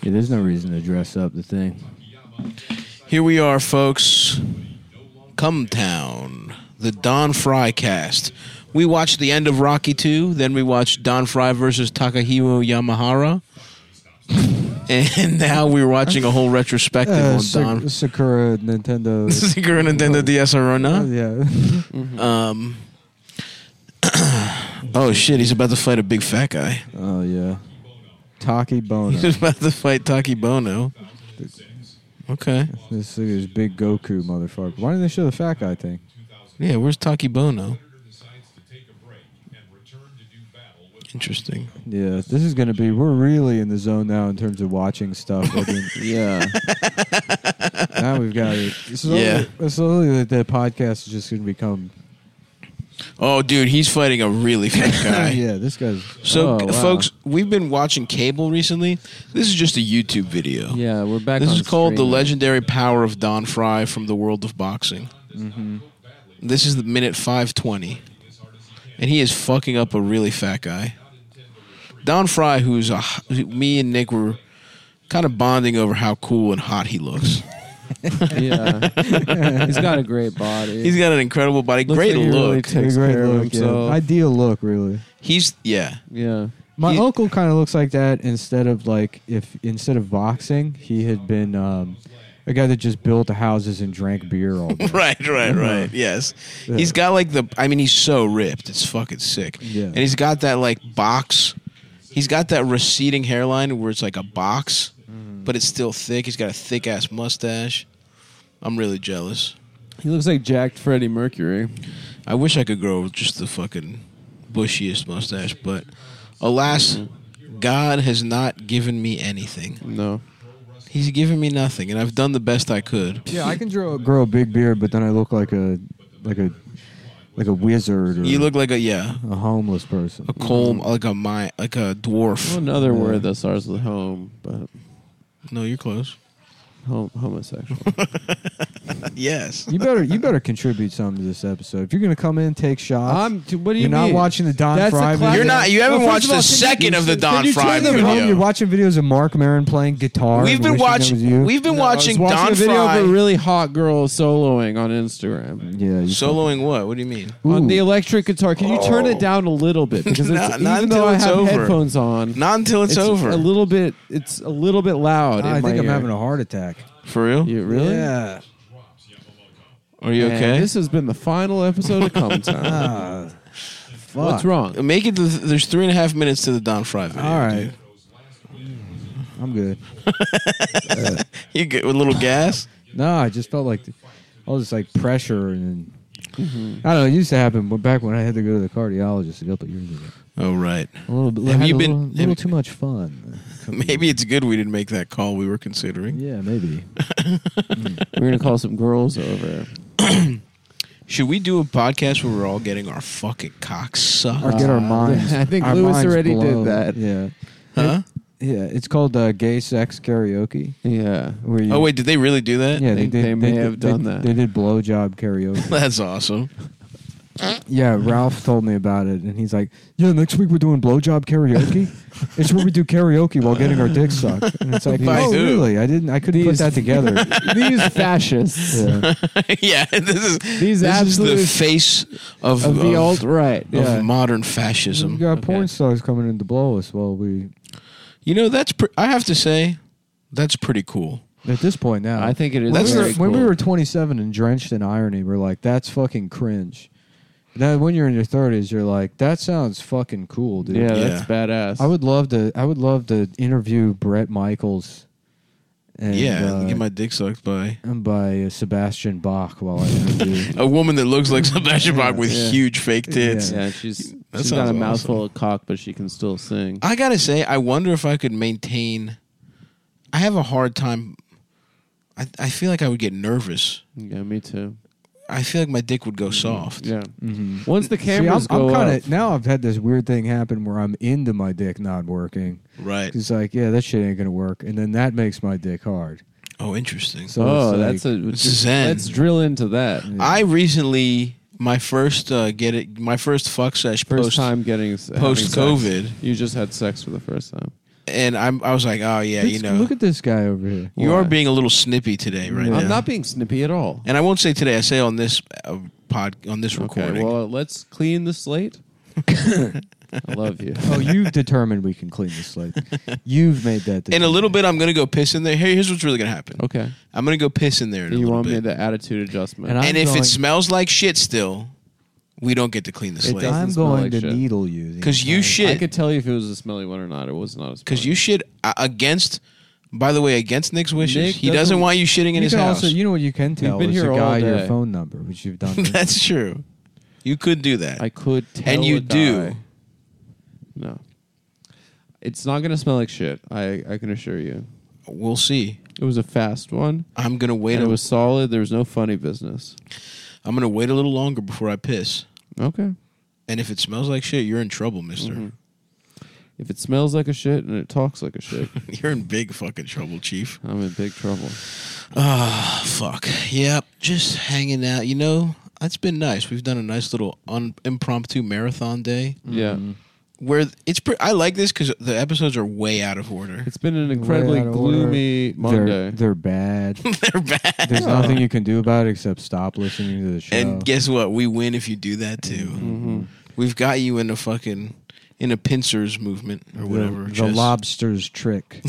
Yeah, there's no reason to dress up the thing. Here we are, folks. Come Town, the Don Fry cast. We watched the end of Rocky 2, then we watched Don Fry versus Takahiro Yamahara. And now we're watching a whole retrospective on Don. Sakura Nintendo. Sakura Nintendo DS Arena. Yeah. Oh shit, he's about to fight a big fat guy. Oh, yeah. Taki Bono. He's about to fight Taki Bono. Okay. This is big Goku motherfucker. Why didn't they show the fat guy thing? Yeah, where's Taki Bono? Interesting. Yeah, this is going to be... We're really in the zone now in terms of watching stuff. Yeah. Now we've got it. Slowly the podcast is just going to become... Oh, dude, he's fighting a really fat guy. Yeah, this guy's... So, folks, we've been watching cable recently. This is just a YouTube video. Yeah, we're back This on is called The stream. Legendary Power of Don Fry from the World of Boxing. Mm-hmm. This is the minute 5:20. And he is fucking up a really fat guy. Don Fry, me and Nick were kind of bonding over how cool and hot he looks. Yeah. He's got a great body. He's got an incredible body. Looks Great like he really look. takes Great care of look, yeah. himself. Ideal look, really. Yeah. My uncle kind of looks like that instead of boxing, he had been a guy that just built houses and drank beer all day. Right. Yes. Yeah. He's got he's so ripped. It's fucking sick. Yeah. And he's got that box. He's got that receding hairline where it's like a box, but it's still thick. He's got a thick ass mustache. I'm really jealous. He looks like jacked Freddie Mercury. I wish I could grow just the fucking bushiest mustache, but alas, God has not given me anything. No. He's given me nothing, and I've done the best I could. Yeah, I can grow a big beard, but then I look like a wizard or You look like a homeless person. a colm, like a dwarf. Well, another word that starts with home, but No, you're close. homosexual. Yes. You better contribute something to this episode. If you're going to come in, take shots. What do you mean? You're not watching the Don That's Fry a video. classic. You haven't Well, watched first the of all, second of the Don Can you Fry turn them home? video. You're watching videos of Mark Maron playing guitar. We've and been wishing it was you. We've been watching I was watching Don a video Fry of a really hot girl soloing on Instagram. Yeah, you soloing. What? What do you mean? On the electric guitar. Can you turn it down a little bit? Because Not even until though I it's have over. headphones on, Not until it's over. It's a little bit loud. I in think my I'm ear. having a heart attack. For real? You really? Yeah. Are you And okay? This has been the final episode of Come Town. Fuck. What's wrong? Make it. There's 3.5 minutes to the Don Fry video. All right. dude. I'm good. You get with a little gas. No, I just felt like all this pressure and I don't know. It used to happen back when I had to go to the cardiologist a couple of years ago. Oh right. A little bit. Have had you a been- little too much fun? Maybe it's good we didn't make that call we were considering. Yeah, maybe. We're going to call some girls over. Should we do a podcast where we're all getting our fucking cocks sucked? Or get our minds. I think our Lewis minds already blown. did that. Yeah. Huh? Yeah, it's called gay sex karaoke. Yeah. Where you, Oh wait, did they really do that? yeah, They may have done that. They did blowjob karaoke. That's awesome. Yeah, Ralph told me about it, and he's like, "Yeah, next week we're doing blowjob karaoke. It's where we do karaoke while getting our dicks sucked." And it's like, By "Oh, who? really? I couldn't put that together." These fascists. Yeah. Yeah, this These is the absolute face of the alt-right. of Yeah. modern We fascism. got porn stars coming in to blow us while we. You know, I have to say, that's pretty cool. At this point now, I think it is That's very when we cool. were 27 and drenched in irony, we're like, "That's fucking cringe." Now, when you're in your 30s, you're like, "That sounds fucking cool, dude." Yeah, Yeah. that's badass. I would love to interview Brett Michaels. And, Get my dick sucked by and by Sebastian Bach while I interview. a woman that looks like Sebastian Bach with Yeah. huge fake tits. Yeah, she's got sounds a mouthful awesome. of cock, but she can still sing. I gotta say, I wonder if I could maintain. I have a hard time. I feel like I would get nervous. Yeah, me too. I feel like my dick would go soft. Yeah. Mm-hmm. Once the See, cameras I'm go kind up, of now. I've had this weird thing happen where I'm into my dick not working. Right. It's like, yeah, that shit ain't gonna work, and then that makes my dick hard. Oh, interesting. So oh, it's that's like, Zen. Let's drill into that. I recently my first fuck sesh First post time getting post COVID. You just had sex for the first time. And I was like, oh yeah, Look at this guy over here. you are being a little snippy today, right Yeah. now. I'm not being snippy at all. And I won't say today. I say on this on this Okay, recording. well, let's clean the slate. I love you. Oh, you've determined we can clean the slate. You've made that. in a little bit, I'm gonna go piss in there. Here's what's really gonna happen. Okay. I'm gonna go piss in there in a You little want me bit. the attitude adjustment? And And if going- it smells like shit still, we don't get to clean the It slate. doesn't I'm smell going like to shit. needle you. the 'Cause you entire- shit. I could tell you if it was a smelly one or not. It was not a smelly Because you shit against. By the way, against Nick's wishes, Nick he doesn't doesn't- want you shitting in You his can house. also, you know what you can tell been is here a guy all your day. phone number, which you've done. That's true. You could do that. I could tell And you a do. guy- No. It's not going to smell like shit. I can assure you. We'll see. It was a fast one. I'm gonna wait. And it was solid. There was no funny business. I'm gonna wait a little longer before I piss. Okay. And if it smells like shit, you're in trouble, mister. Mhm. If it smells like a shit and it talks like a shit, You're in big fucking trouble, Chief. I'm in big trouble. Ah, fuck. Yep, just hanging out. You know, it's been nice. We've done a nice little impromptu marathon day Yeah. Mhm. where it's. I like this because the episodes are way out of order. It's been an incredibly Way out of order. gloomy Monday. They're bad. They're bad. There's nothing you can do about it except stop listening to the show. And guess what? We win if you do that too. Mhm. We've got you in a pincers movement or whatever. The Just- lobster's trick.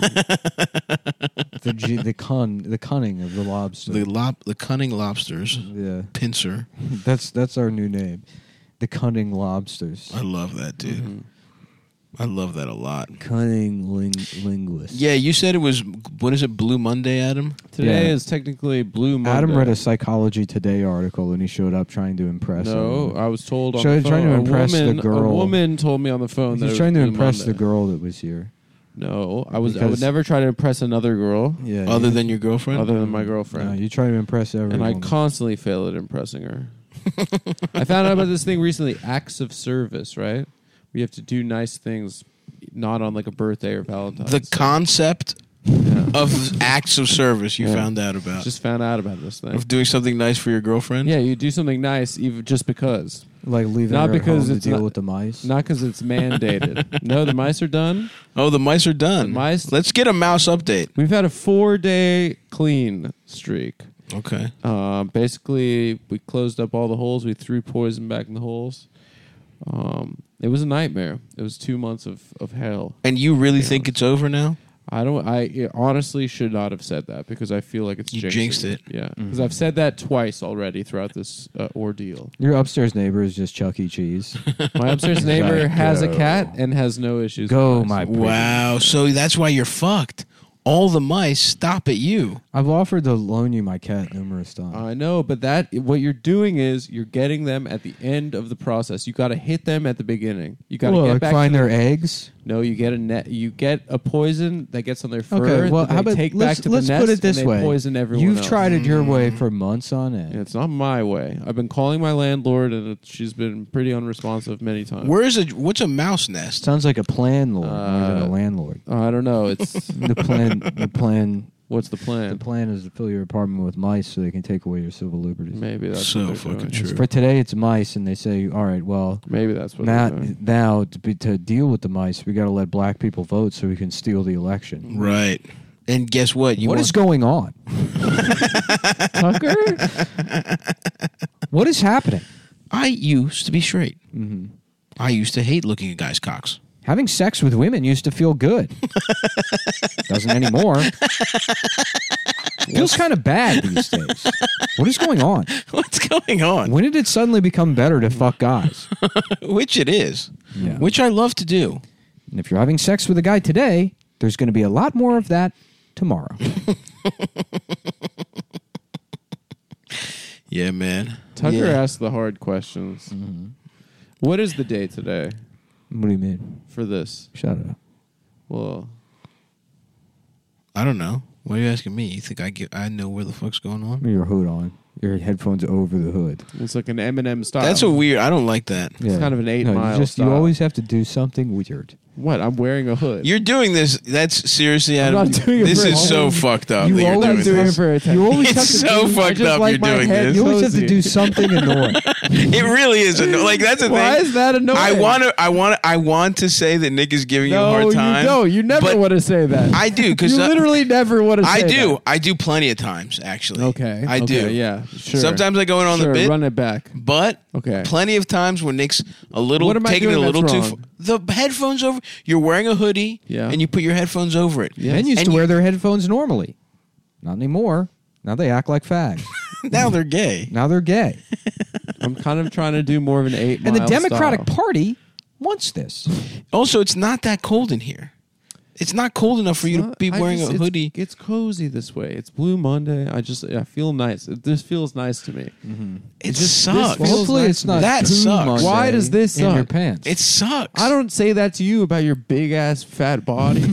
the cunning of the lobster. the cunning lobsters. Yeah, Pincer. that's our new name. The cunning lobsters. I love that, dude. Mhm. I love that a lot. Cunning linguist. Yeah, you said it was, what is it, Blue Monday, Adam? Today Yeah. is technically Blue Monday. Adam read a Psychology Today article and he showed up trying to impress. No, everyone. I was told on Trying the phone. to impress the girl. A woman told me on the phone that He's it trying to was Blue impress Monday. the girl that was here. No, I would Because- never try to impress another girl Yeah, Other you- than your girlfriend? other than my no, girlfriend. you try to impress And everyone. I constantly fail at impressing her. I found out about this thing recently, acts of service, right? We have to do nice things, not on like a birthday or Valentine's The Day. concept Yeah. of acts of service you Yeah. found out about. Just found out about this thing. Of doing something nice for your girlfriend? Yeah, you do something nice even just because. like leaving Not her at because home it's to deal not- with the mice. Not because it's mandated. No, the mice are done. Oh, the mice are done. The mice- Let's get a mouse update. We've had a 4-day clean streak. Okay. Basically, we closed up all the holes. We threw poison back in the holes. It was a nightmare. It was 2 months of hell. And you really Yeah. think it's over now? I honestly should not have said that because I feel like it's You jinxing jinxed it. Yeah, because I've said that twice already throughout this ordeal. Your upstairs neighbor is just Chuck E. Cheese. My upstairs neighbor Like, has a go. cat and has no issues. Go, with mice. my pretty Wow. So that's why you're fucked. All the mice stop at you. I've offered to loan you my cat numerous times. I know, but what you're doing is you're getting them at the end of the process. You got to hit them at the beginning. You got to Well, get like back. find to their eggs. No, you get a net. You get a poison that gets on their fur. Okay, well, that how they about take let's back to let's the nest put it this and they way: poison everyone you've else. tried it your way for months on end. Yeah, it's not my way. I've been calling my landlord, and she's been pretty unresponsive many times. What's a mouse nest? Sounds like a plan lord more than a landlord. I don't know. It's The plan what's the plan? is to fill your apartment with mice so they can take away your civil liberties. Maybe that's So what they're fucking doing. true. For today, it's mice, and they say, "All right, well, Maybe that's what they're doing. now to deal with the mice, we got to let black people vote so we can steal the election." Right. And guess what? What is going on, Tucker? What is happening? I used to be straight. Mm-hmm. I used to hate looking at guys' cocks. Having sex with women used to feel good. Doesn't anymore. Feels kind of bad these days. What is going on? What's going on? When did it suddenly become better to fuck guys? Which it is. Yeah. Which I love to do. And if you're having sex with a guy today, there's going to be a lot more of that tomorrow. Yeah, man. Tucker Yeah. asked the hard questions. Mm-hmm. What is the day today What do you mean? for this? Shut up. Well, I don't know. Why are you asking me? You think I know where the fuck's going on? Your hood on. Your headphones over the hood. it's like an Eminem style. That's a weird. I don't like that. Yeah. kind of an 8 No, mile you style. always have to do something weird. What? I'm wearing a hood. You're doing this. That's seriously. I'm Adam, not doing it this for is so attention. fucked up. You that you're always doing doing it this. for attention. You always have It's to so do, fucked just up. like You're my doing head. this. You always have to Cozy. do something annoying. It really is. Like that's the Why thing. is that annoying? I want to say that Nick is giving you a No, hard you time. don't. You never but want to say that. I do because you literally never want to say I do. that. I do plenty of times actually. Okay. I do. Okay, yeah. Sure. Sometimes I go in on Sure, the bit, run it back. but Okay. plenty of times when Nick's a little What am I taking it a doing little that's too. wrong? The headphones over. You're wearing a hoodie, Yeah. and you put your headphones over it. Yeah. Men used And to you- wear their headphones normally. Not anymore. Now they act like fags. Now they're gay. Now they're gay. I'm kind of trying to do more of an 8 And the mile Democratic style. Party wants this. Also, it's not that cold in here. It's not cold enough for you to be wearing a hoodie. It's cozy this way. It's Blue Monday. I feel nice. This feels nice to me. It just- sucks. this Well, hopefully nice it's to not me. That Poo sucks. Monday Why does this in your suck? pants? It sucks. I don't say that to you about your big ass fat body.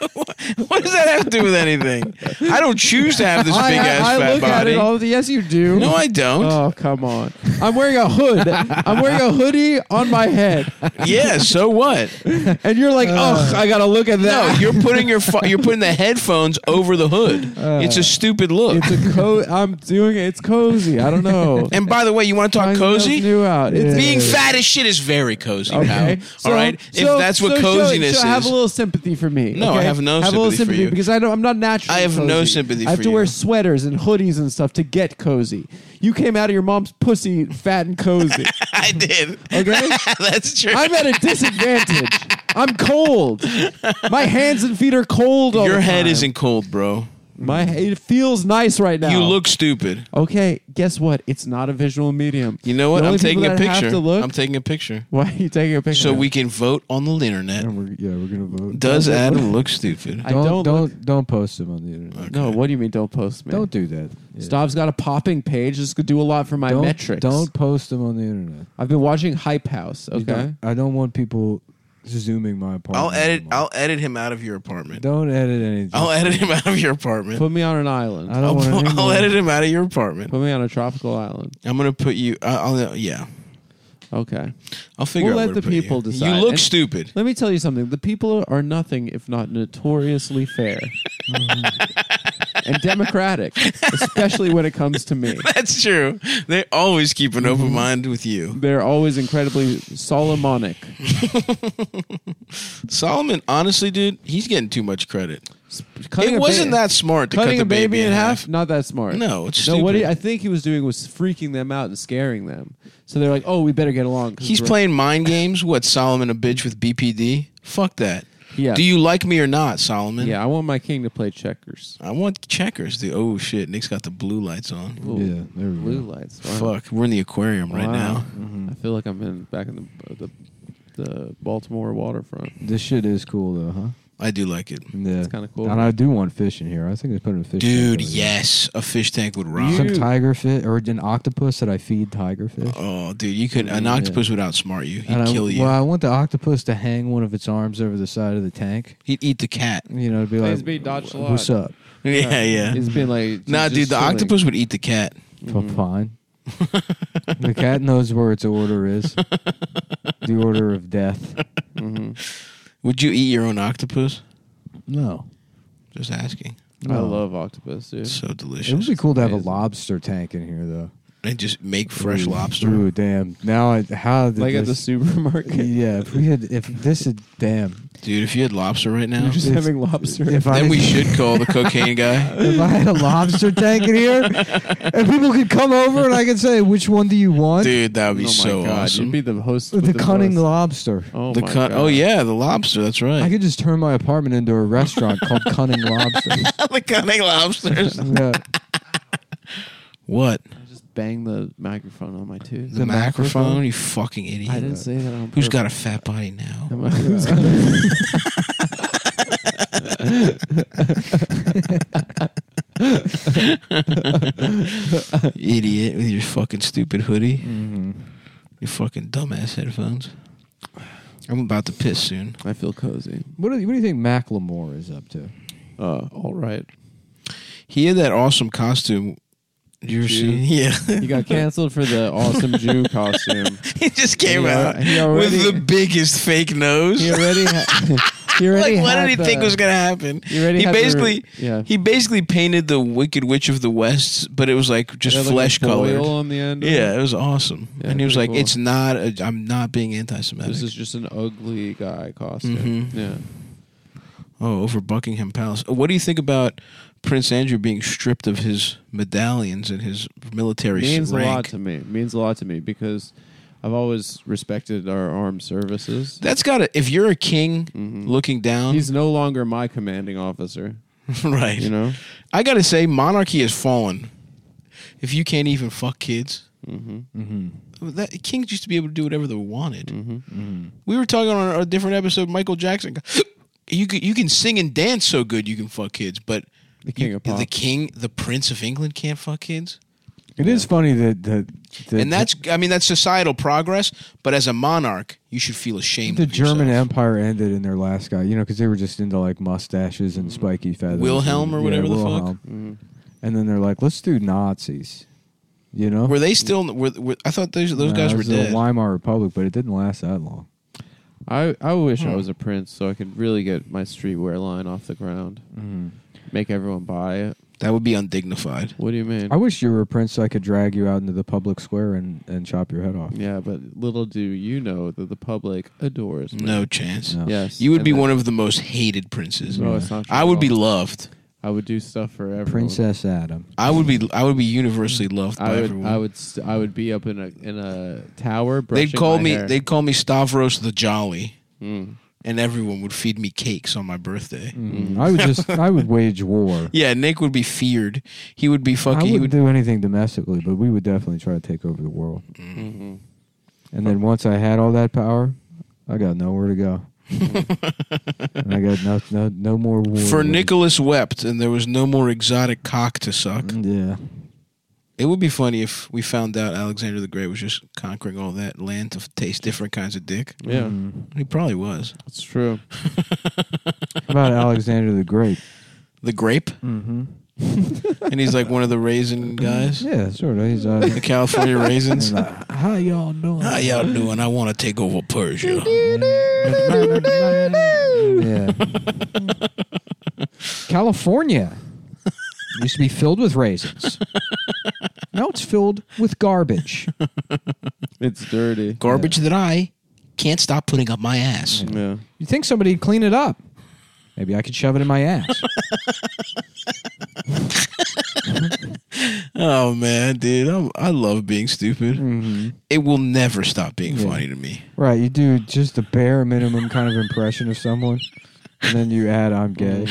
What does that have to do with anything? I don't choose to have this big ass I fat look at body. it all. Yes, you do. No, I don't. Oh, come on. I'm wearing a hood. I'm wearing a hoodie on my head. Yeah, so what? And you're like, oh, I got to look at No, that. you're putting you're putting the headphones over the hood. It's a stupid look. It's a I'm doing it. It's cozy. I don't know. And by the way, you want to talk Trying something cozy? else new out. It's Being fat as shit is very cozy, okay. pal. All right? If that's what coziness have a is. little sympathy for me. No, okay? I have no have a little sympathy for sympathy you. because I'm not naturally. I have no cozy. sympathy I have for to wear you. sweaters and hoodies and stuff to get cozy. You came out of your mom's pussy fat and cozy. I did. Okay. That's true. I'm at a disadvantage. I'm cold. My hands and feet are cold. All Your the head time. isn't cold, bro. It feels nice right now. You look stupid. Okay, guess what? It's not a visual medium. You know what? The I'm only taking people a that have picture. to look- I'm taking a picture. Why are you taking a picture? So we can vote on the internet. And we're gonna vote. Does Adam look stupid? I don't don't post them on the internet. No, what do you mean? Don't post me. Don't do that. Yeah. Stav's got a popping page. This could do a lot for my Don't, metrics. Don't post them on the internet. I've been watching Hype House. You Okay. don't- I don't want people zooming my apartment. anymore. I'll edit him out of your apartment. Don't edit anything. I'll edit him out of your apartment. Put me on an island. I don't want any I'll more. edit him out of your apartment. Put me on a tropical island. I'm gonna put you. Yeah. Okay. I'll figure We'll out let where the to put you. people decide. You look And- stupid. Let me tell you something. The people are nothing if not notoriously fair and democratic, especially when it comes to me. That's true. They always keep an open mind with you. They're always incredibly Solomonic. Solomon, honestly, dude, he's getting too much credit. Cutting It a wasn't that smart to cut cutting the a baby in half. Not that smart. No, it's No, what stupid. I think he was doing was freaking them out and scaring them. So they're like, "Oh, we better get along." 'cause He's we're- playing mind games. What, Solomon a bitch with BPD? Fuck that. Yeah. Do you like me or not, Solomon? Yeah, I want my king to play checkers. I want checkers, dude. Oh shit, Nick's got the blue lights on. Ooh, Yeah, there we blue go. lights. Wow. Fuck, we're in the aquarium right Wow. now. I feel like I'm back in the Baltimore waterfront. This shit is cool though, huh? I do like it. Yeah. It's kinda cool. And I do want fish in here. I think they put in a fish. Dude, tank over yes. A fish tank would rock. there. Some You- tiger fish or an octopus that I feed tiger fish. Oh, dude, you could an octopus would outsmart you. He'd And kill you. Well, I want the octopus to hang one of its arms over the side of the tank. He'd eat the cat. You know, to be He's like, being dodged a lot. "What's up?" Yeah, yeah. He's been like, Nah, just dude, the chilling. octopus would eat the cat. Fine. The cat knows where its order is. The order of death. Would you eat your own octopus? No. Just asking. I No. love octopus, dude. It's so delicious. It would be cool to have a Amazing. lobster tank in here, though. And just make fresh Ooh, lobster. Ooh, damn. Now, how did Like at the this? supermarket. Yeah, if this is damn. Dude, if you had lobster right now, You're just If- having lobster. If I then we should call the cocaine guy. if I had a lobster tank in here, and people could come over and I could say, "Which one do you want?" Dude, that would be Oh my so God, awesome. You'd be the host. The with cunning most. lobster. Oh The my cut. God. Oh yeah, the lobster. That's right. I could just turn my apartment into a restaurant called Cunning Lobster. the cunning lobsters. Yeah. What? I just bang the microphone on my tooth. The microphone? You fucking idiot. I didn't say that on Who's purpose. got a fat body now? Who's got Idiot with your fucking stupid hoodie. Mm-hmm. Your fucking dumbass headphones. I'm about to piss soon. I feel cozy. What do you think Macklemore is up to? All right. He had that awesome costume Did you ever Jew. see? Yeah. He got canceled for the awesome Jew costume. He just came out he already- with the biggest fake nose. He already he already Like, what had did he the- think was going to happen? He already He had basically, yeah. he basically painted the Wicked Witch of the West, but it was like just He had, like, a flesh colored. foil on the end. of Yeah, it. it was awesome. Yeah, And he was pretty like, cool. "It's not. I'm not being anti-Semitic." This is just an ugly guy costume. Mhm. Yeah. Oh, over Buckingham Palace. What do you think about Prince Andrew being stripped of his medallions and his military Means rank? a lot to me. Means a lot to me because I've always respected our armed services. That's got to. If you're a king looking down, He's no longer my commanding officer. right. You know. I got to say, monarchy has fallen. If you can't even fuck kids, that kings used to be able to do whatever they wanted. We were talking on a different episode. Michael Jackson. You can sing and dance so good you can fuck kids, but The king of pop. the Prince of England can't fuck kids. It is funny that And that's societal progress. But as a monarch, you should feel ashamed. the of German yourself. Empire ended in their last guy, because they were just into like mustaches and spiky feathers. Wilhelm and, or whatever the fuck? Wilhelm. And then they're like, let's do Nazis. Were they still? Were I thought those guys it were was dead. the Weimar Republic, but it didn't last that long. I wish I was a prince so I could really get my streetwear line off the ground. Make everyone buy it. That would be undignified. What do you mean? I wish you were a prince so I could drag you out into the public square and chop your head off. Yeah, but little do you know that the public adores me. No chance. No. Yes. You would and be that- one of the most hated princes. No, it's not true I at would be all. loved. I would do stuff for everyone. Princess Adam. I would be universally loved by everyone. I would be up in a tower. They'd brushing call my me hair. they'd call me Stavros the Jolly, Mm. and everyone would feed me cakes on my birthday. I would wage war. Yeah, Nick would be feared. He would be fucking. I He wouldn't would, do anything domestically, but we would definitely try to take over the world. Mm-hmm. And then once I had all that power, I got nowhere to go. And I got no more war. for Nicholas wept, and there was no more exotic cock to suck. Yeah. It would be funny if we found out Alexander the Great was just conquering all that land to taste different kinds of dick. Yeah, He probably was. that's true. How about Alexander the Great? The grape, Mm-hmm. and he's like one of the raisin guys, Yeah, sort of. He's the California raisins. like, how y'all doing? How y'all doing? I want to take over Persia. Yeah. California used to be filled with raisins. Now it's filled with garbage. It's dirty. Garbage that I can't stop putting up my ass. Yeah. You think somebody'd clean it up? Maybe I could shove it in my ass. Oh man, dude, I love being stupid. Mm-hmm. It will never stop being Yeah. funny to me. Right, you do just the bare minimum kind of impression of someone, and then you add "I'm gay."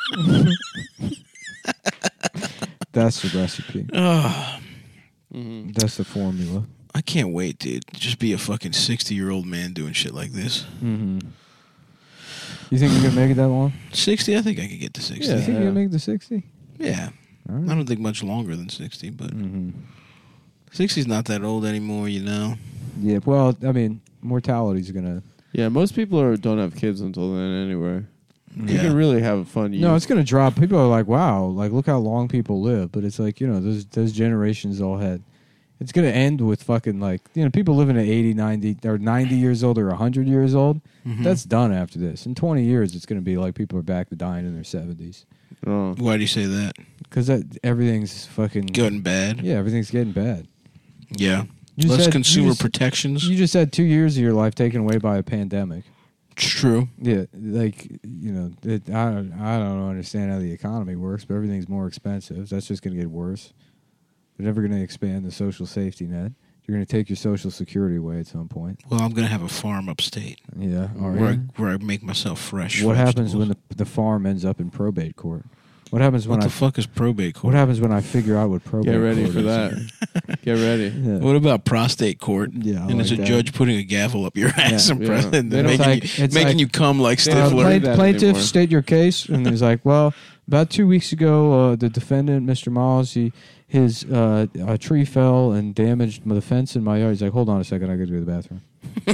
That's the recipe. Oh, That's the formula. I can't wait, dude. Just be a fucking 60-year-old man doing shit like this. Mm-hmm. You think you can make it that long? 60? I think I could get to 60. You think you Yeah. can make it to 60? Yeah. All I right. don't think much longer than 60, but Mm-hmm. 60's not that old anymore, you know. Yeah, well, I mean, mortality's gonna. Yeah, most people don't have kids until then anyway. You Yeah. can really have a fun year. No, it's gonna drop. People are like, "Wow, like look how long people live," but it's like those generations all had. It's gonna end with fucking like people living at 80, 90, or 90 years old or 100 years old. Mhm. That's done after this. In 20 years, it's gonna be like people are back to dying in their 70s Oh. Why do you say that? because everything's fucking Good and bad? Yeah, everything's getting bad. Yeah. You Less said- consumer you just- protections. You just had 2 years of your life taken away by a pandemic. It's true. Yeah, like I don't understand how the economy works, but everything's more expensive. That's just going to get worse. They're never going to expand the social safety net. You're going to take your social security away at some point. Well, I'm going to have a farm upstate Yeah. All where, right. where I make myself fresh. What happens vegetables. when the farm ends up in probate court? What happens when What the fuck is probate court? What happens when I figure out what probate? Get ready court for is? that. Get ready. Yeah. What about prostate court? Yeah, I and it's a like that. judge putting a gavel up your ass and yeah. pressing, They don't- it's making like- you come like They don't Stifler. play that Plaintiff, anymore. state your case, and he's like, "Well, about 2 weeks ago, the defendant, Mr. Miles, his a tree fell and damaged the fence in my yard." He's like, "Hold on a second, I got to go to the bathroom."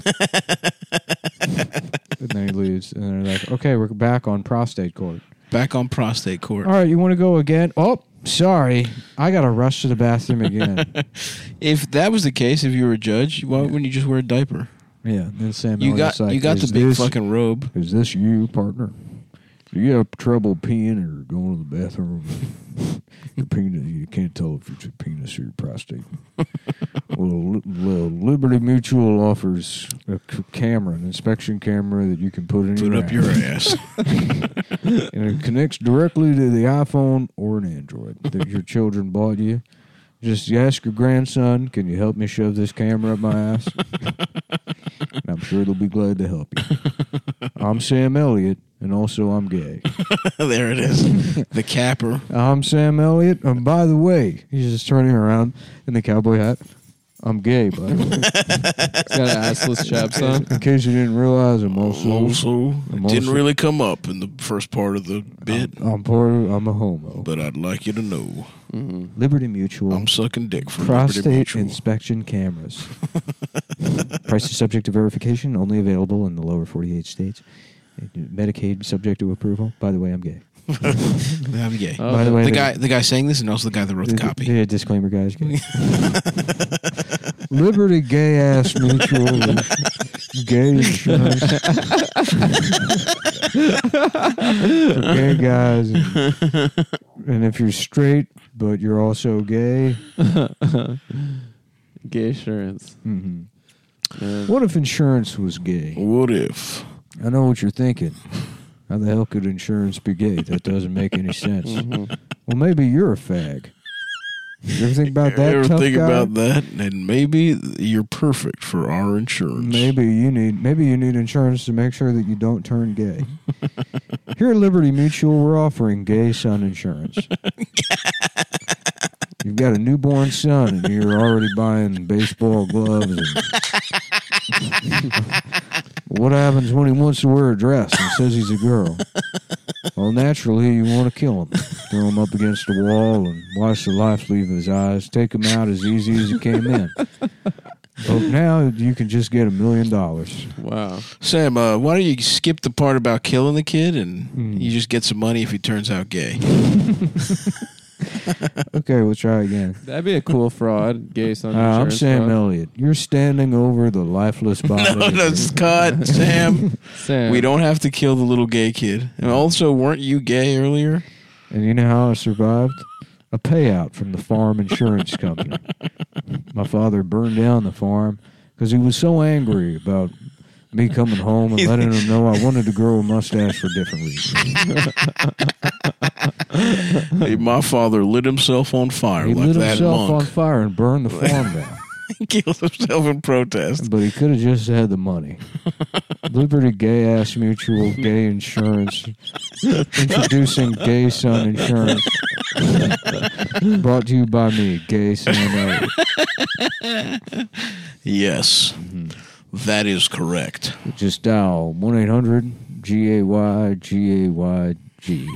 And then he leaves, and they're like, "Okay, we're back on prostate court. Back on prostate court. All right, you want to go again? Oh, Sorry, I got to rush to the bathroom again. If that was the case, if you were a judge, why wouldn't you just wear a diaper? Yeah, then Sam You Elliott's got like, you got the "Is big this- fucking robe. Is this you, partner? Do you have trouble peeing or going to the bathroom? Your penis, you can't tell if it's your penis or your prostate. Well, Liberty Mutual offers a camera, an inspection camera that you can put in Put your up your ass. ass. And it connects directly to the iPhone or an Android that your children bought you. Just ask your grandson, can you help me shove this camera up my ass? And I'm sure they'll be glad to help you. I'm Sam Elliott, and also I'm gay. There it is. The capper. I'm Sam Elliott, and by the way, he's just turning around in the cowboy hat. I'm gay, by the way. He's got an assless chaps on. In case you didn't realize, I'm Also, I'm it didn't also- really come up in the first part of the bit, I'm a homo. but I'd like you to know Liberty Mutual. I'm sucking dick for Liberty Prostate Mutual. inspection cameras. Price is subject to verification. Only available in the lower 48 states. Medicaid subject to approval. By the way, I'm gay. I'm gay. Oh, By the way, The guy saying this, and also the guy that wrote the copy. Yeah, disclaimer, guys. Liberty Gay Ass Mutual. Gay insurance. For gay guys. And if you're straight, but you're also gay. Gay assurance. Mm-hmm. Man. What if insurance was gay? What if? I know what you're thinking. How the hell could insurance be gay? That doesn't make any sense. Well, maybe you're a fag. You ever think about that, ever tough think guy? about that? And maybe you're perfect for our insurance. Maybe you need insurance to make sure that you don't turn gay. Here at Liberty Mutual, we're offering gay son insurance. You've got a newborn son, and you're already buying baseball gloves. And what happens when he wants to wear a dress and says he's a girl? Well, naturally, you want to kill him. Throw him up against the wall and watch the life leave his eyes. Take him out as easy as he came in. But now you can just get $1 million. Wow. Sam, why don't you skip the part about killing the kid and you just get some money if he turns out gay? Okay, we'll try again. That'd be a cool fraud. Gay son I'm insurance Sam fraud. Elliott. You're standing over the lifeless body. No, cut, Sam. Sam. We don't have to kill the little gay kid. And also, weren't you gay earlier? And you know how I survived? A payout from the farm insurance company. My father burned down the farm because he was so angry about me coming home and letting him know I wanted to grow a mustache for different reasons. Hey, my father lit himself on fire He like lit that himself on monk. fire and burned the farm down. He killed himself in protest. But he could have just had the money. Liberty Gay Ass Mutual Gay Insurance. Introducing Gay Son Insurance. Brought to you by me, Gay Sam Elliott. Yes, that is correct. Just dial 1-800-GAY-GAYG.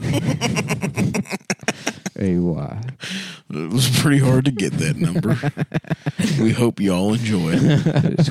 AY. It was pretty hard to get that number. We hope you all enjoy it. It's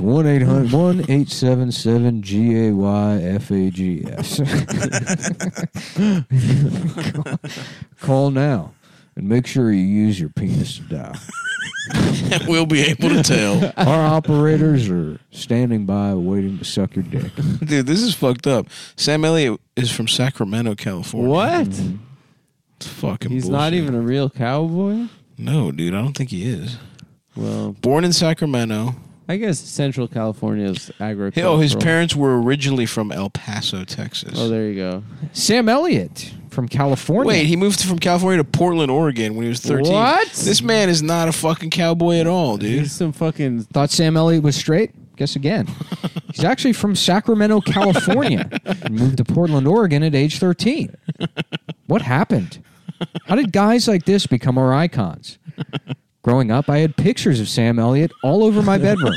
1-800-1-877-GAY-FAGS. Call now and make sure you use your penis to dial. We'll be able to tell. Our operators are standing by waiting to suck your dick. Dude, this is fucked up. Sam Elliott is from Sacramento, California. What? It's fucking He's bullshit. not even a real cowboy? No, dude, I don't think he is. Well, Born in Sacramento. I guess Central California's agricultural. Oh, his parents were originally from El Paso, Texas. Oh, there you go. Sam Elliott from California. Wait, he moved from California to Portland, Oregon when he was 13. What? This man is not a fucking cowboy at all, dude. He's some fucking... Thought Sam Elliott was straight? Guess again. He's actually from Sacramento, California. And moved to Portland, Oregon at age 13. What happened? How did guys like this become our icons? Growing up, I had pictures of Sam Elliott all over my bedroom.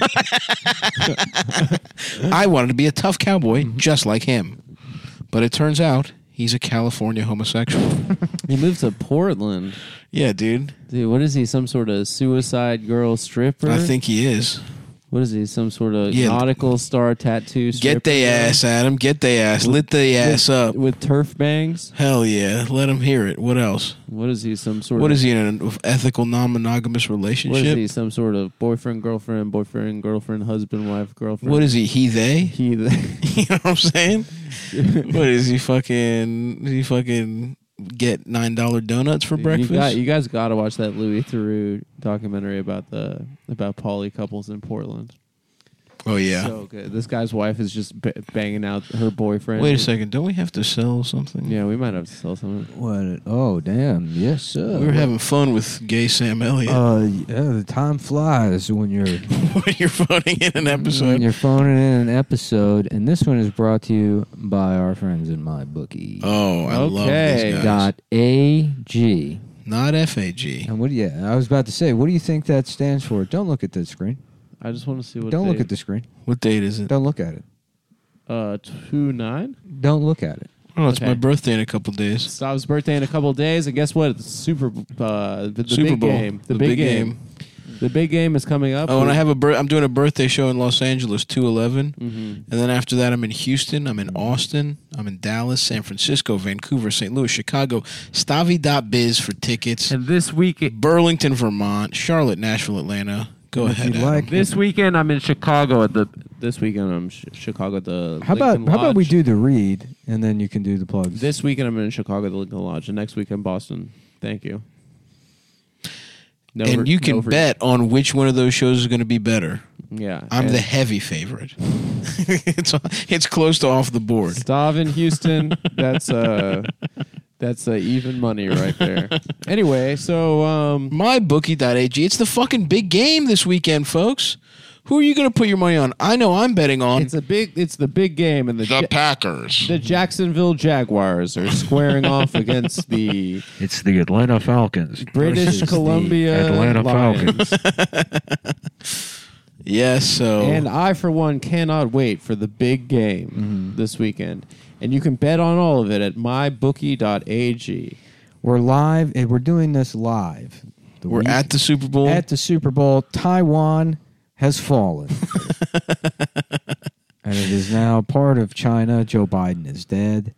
I wanted to be a tough cowboy just like him. But it turns out he's a California homosexual. He moved to Portland. Yeah, dude. Dude, what is he? Some sort of suicide girl stripper? I think he is. What is he? Some sort of Yeah. nautical star tattoo? Get stripper they guy? ass, Adam. Get they ass. Lit they ass up. With turf bangs? Hell yeah. Let him hear it. What else? What is he? Some sort What of... is he in an ethical, non-monogamous What is relationship? he? Some sort of boyfriend, girlfriend, husband, wife, girlfriend? What is he? He, they? he? You know what I'm saying? What is he fucking? Does he fucking get $9 donuts for breakfast? You guys got to watch that Louis Theroux documentary about poly couples in Portland. Oh yeah. So good. This guy's wife is just banging out her boyfriend. Wait a second. Don't we have to sell something? Yeah, we might have to sell something. What? Oh, damn. Yes, sir. We were having fun with gay Sam Elliott. Yeah, the time flies when you're when you're phoning in an when episode. you're phoning in an episode, and this one is brought to you by our friends in MyBookie. Oh, I love Okay. these guys. .ag. Not FAG. And what? Yeah, I was about to say, what do you think that stands for? Don't look at the screen. I just want to see what. Don't look at the screen. What date is it? Don't look at it. 2/9. Don't look at it. Oh, it's Okay. my birthday in a couple days. Stav's birthday in a couple of days, and guess what? It's the Super big Bowl. game. The big game. The big game is coming up. Oh, and I have I'm doing a birthday show in Los Angeles, 2/11. Mm-hmm. And then after that, I'm in Houston, I'm in Austin, I'm in Dallas, San Francisco, Vancouver, St. Louis, Chicago, Stavi.biz for tickets, And this week, Burlington, Vermont, Charlotte, Nashville, Atlanta. Go If ahead, you Adam. like- this weekend I'm in Chicago This weekend I'm Chicago at the. How Lincoln about we Lodge. do the read, and then you can do the plugs. This weekend I'm in Chicago at the Lincoln Lodge, and next week in Boston. Thank you. And you can bet on which one of those shows is going to be better. Yeah, I'm and the heavy favorite. it's close to off the board. Stav in Houston. That's even money right there. Anyway, so MyBookie.ag. It's the fucking big game this weekend, folks. Who are you going to put your money on? I know I'm betting on it's the big game, and the Packers. the Jacksonville Jaguars are squaring off against the It's the Atlanta Falcons. British versus the Columbia Atlanta Lions. Falcons. Yes, so And I, for one, cannot wait for the big game this weekend. And you can bet on all of it at mybookie.ag. We're live, and we're doing this live. we're at the Super Bowl. At the Super Bowl. Taiwan has fallen. And it is now part of China. Joe Biden is dead.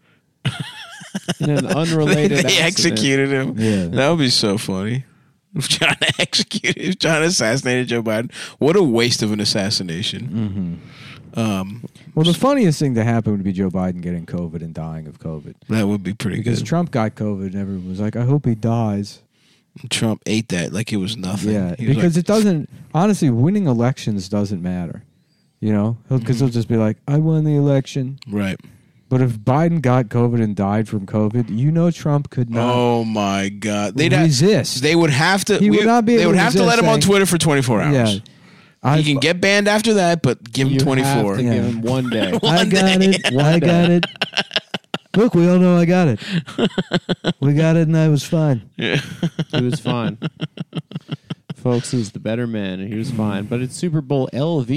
In an unrelated they accident. executed him. Yeah. That would be so funny. If China assassinated Joe Biden, what a waste of an assassination. Well, the funniest thing to happen would be Joe Biden getting COVID and dying of COVID. That would be pretty Because good. Trump got COVID, and everyone was like, I hope he dies. Trump ate that like it was nothing. Yeah, He was because like, it doesn't, honestly, winning elections doesn't matter. You know? Because he'll just be like, I won the election. right. But if Biden got COVID and died from COVID, you know Trump could not Oh my God! They'd resist. They would have to. He would not be They able would to have to resist let him on saying- Twitter for 24 hours. Yeah. He can get banned after that, but give him You 24. have to Yeah. give him one day. I got it. I got it. Look, we all know I got it. We got it, and I was fine. Yeah. He was fine. Folks, he's the better man, and he was fine. But it's Super Bowl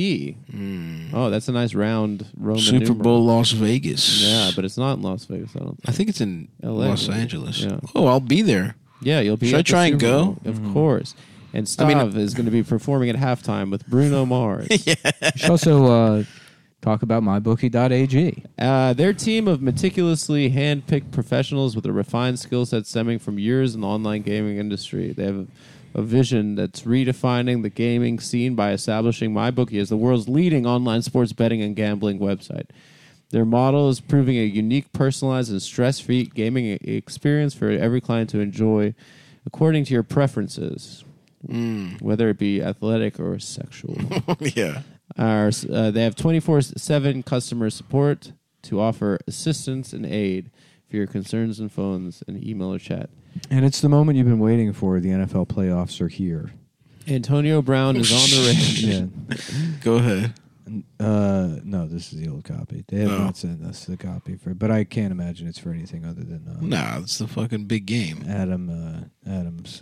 LV. Oh, that's a nice round Roman Super numeral. Bowl Las Vegas. Yeah, but it's not in Las Vegas, I don't think. I think it's in LA. Los Angeles. Yeah. Oh, I'll be there. Yeah, you'll be Should I at the try and Super go? Bowl, of course. And Stav is going to be performing at halftime with Bruno Mars. You should also talk about mybookie.ag. Their team of meticulously hand-picked professionals with a refined skill set stemming from years in the online gaming industry. They have a vision that's redefining the gaming scene by establishing MyBookie as the world's leading online sports betting and gambling website. Their model is proving a unique, personalized, and stress-free gaming experience for every client to enjoy according to your preferences, whether it be athletic or sexual. Yeah. They have 24/7 customer support to offer assistance and aid for your concerns and phones and email or chat. And it's the moment you've been waiting for. The NFL playoffs are here. Antonio Brown is on the range. Yeah. Go ahead. No, this is the old copy. They have Oh. not sent us the copy for, but I can't imagine it's for anything other than Nah, it's the fucking big game. Adam's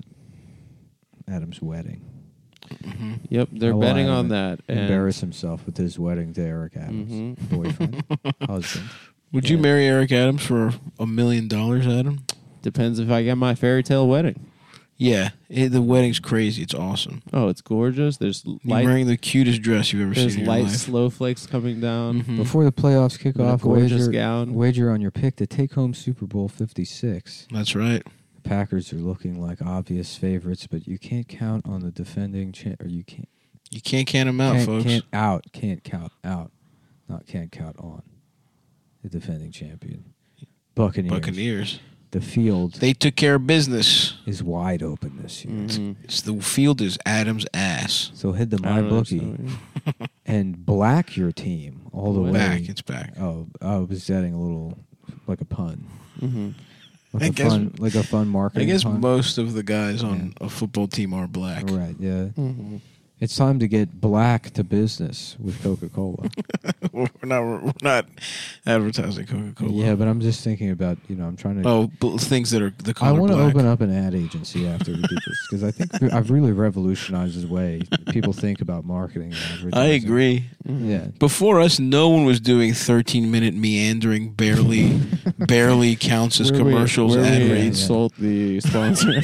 wedding. Yep, they're How will betting Adam on that. And Embarrass himself with his wedding to Eric Adams, boyfriend, husband. Would you marry Eric Adams for $1 million, Adam? depends if I get my fairy tale wedding. Yeah, the wedding's crazy. It's awesome. Oh, it's gorgeous. There's You're light. wearing the cutest dress you've ever There's seen in your light life. snowflakes coming down. Mhm. Before the playoffs kick In a off, gorgeous gown. wager on your pick to take home Super Bowl 56. That's right. The Packers are looking like obvious favorites, but you can't count on the defending or you can't You can't count them out, folks. can't count out, not can't count on the defending champion Buccaneers. The field They took care of business. is wide open this year, The field is Adam's ass. so head to I don't MyBookie understand. and black your team all the way. Back. It's back. Oh, I was adding a little like a pun. Mhm. Like I a guess- fun I marketing guess pun. most of the guys on a football team are black. Right, yeah. Mhm. It's time to get black to business with Coca-Cola. we're not advertising Coca-Cola. Yeah, but I'm just thinking about, I'm trying to... Things that are the I color want to black. open up an ad agency after we do this, because I think I've really revolutionized the way people think about marketing and advertising. I agree. Yeah. Before us, no one was doing 13-minute meandering, barely counts as Where we- commercials, where ad we reads. insult the sponsor.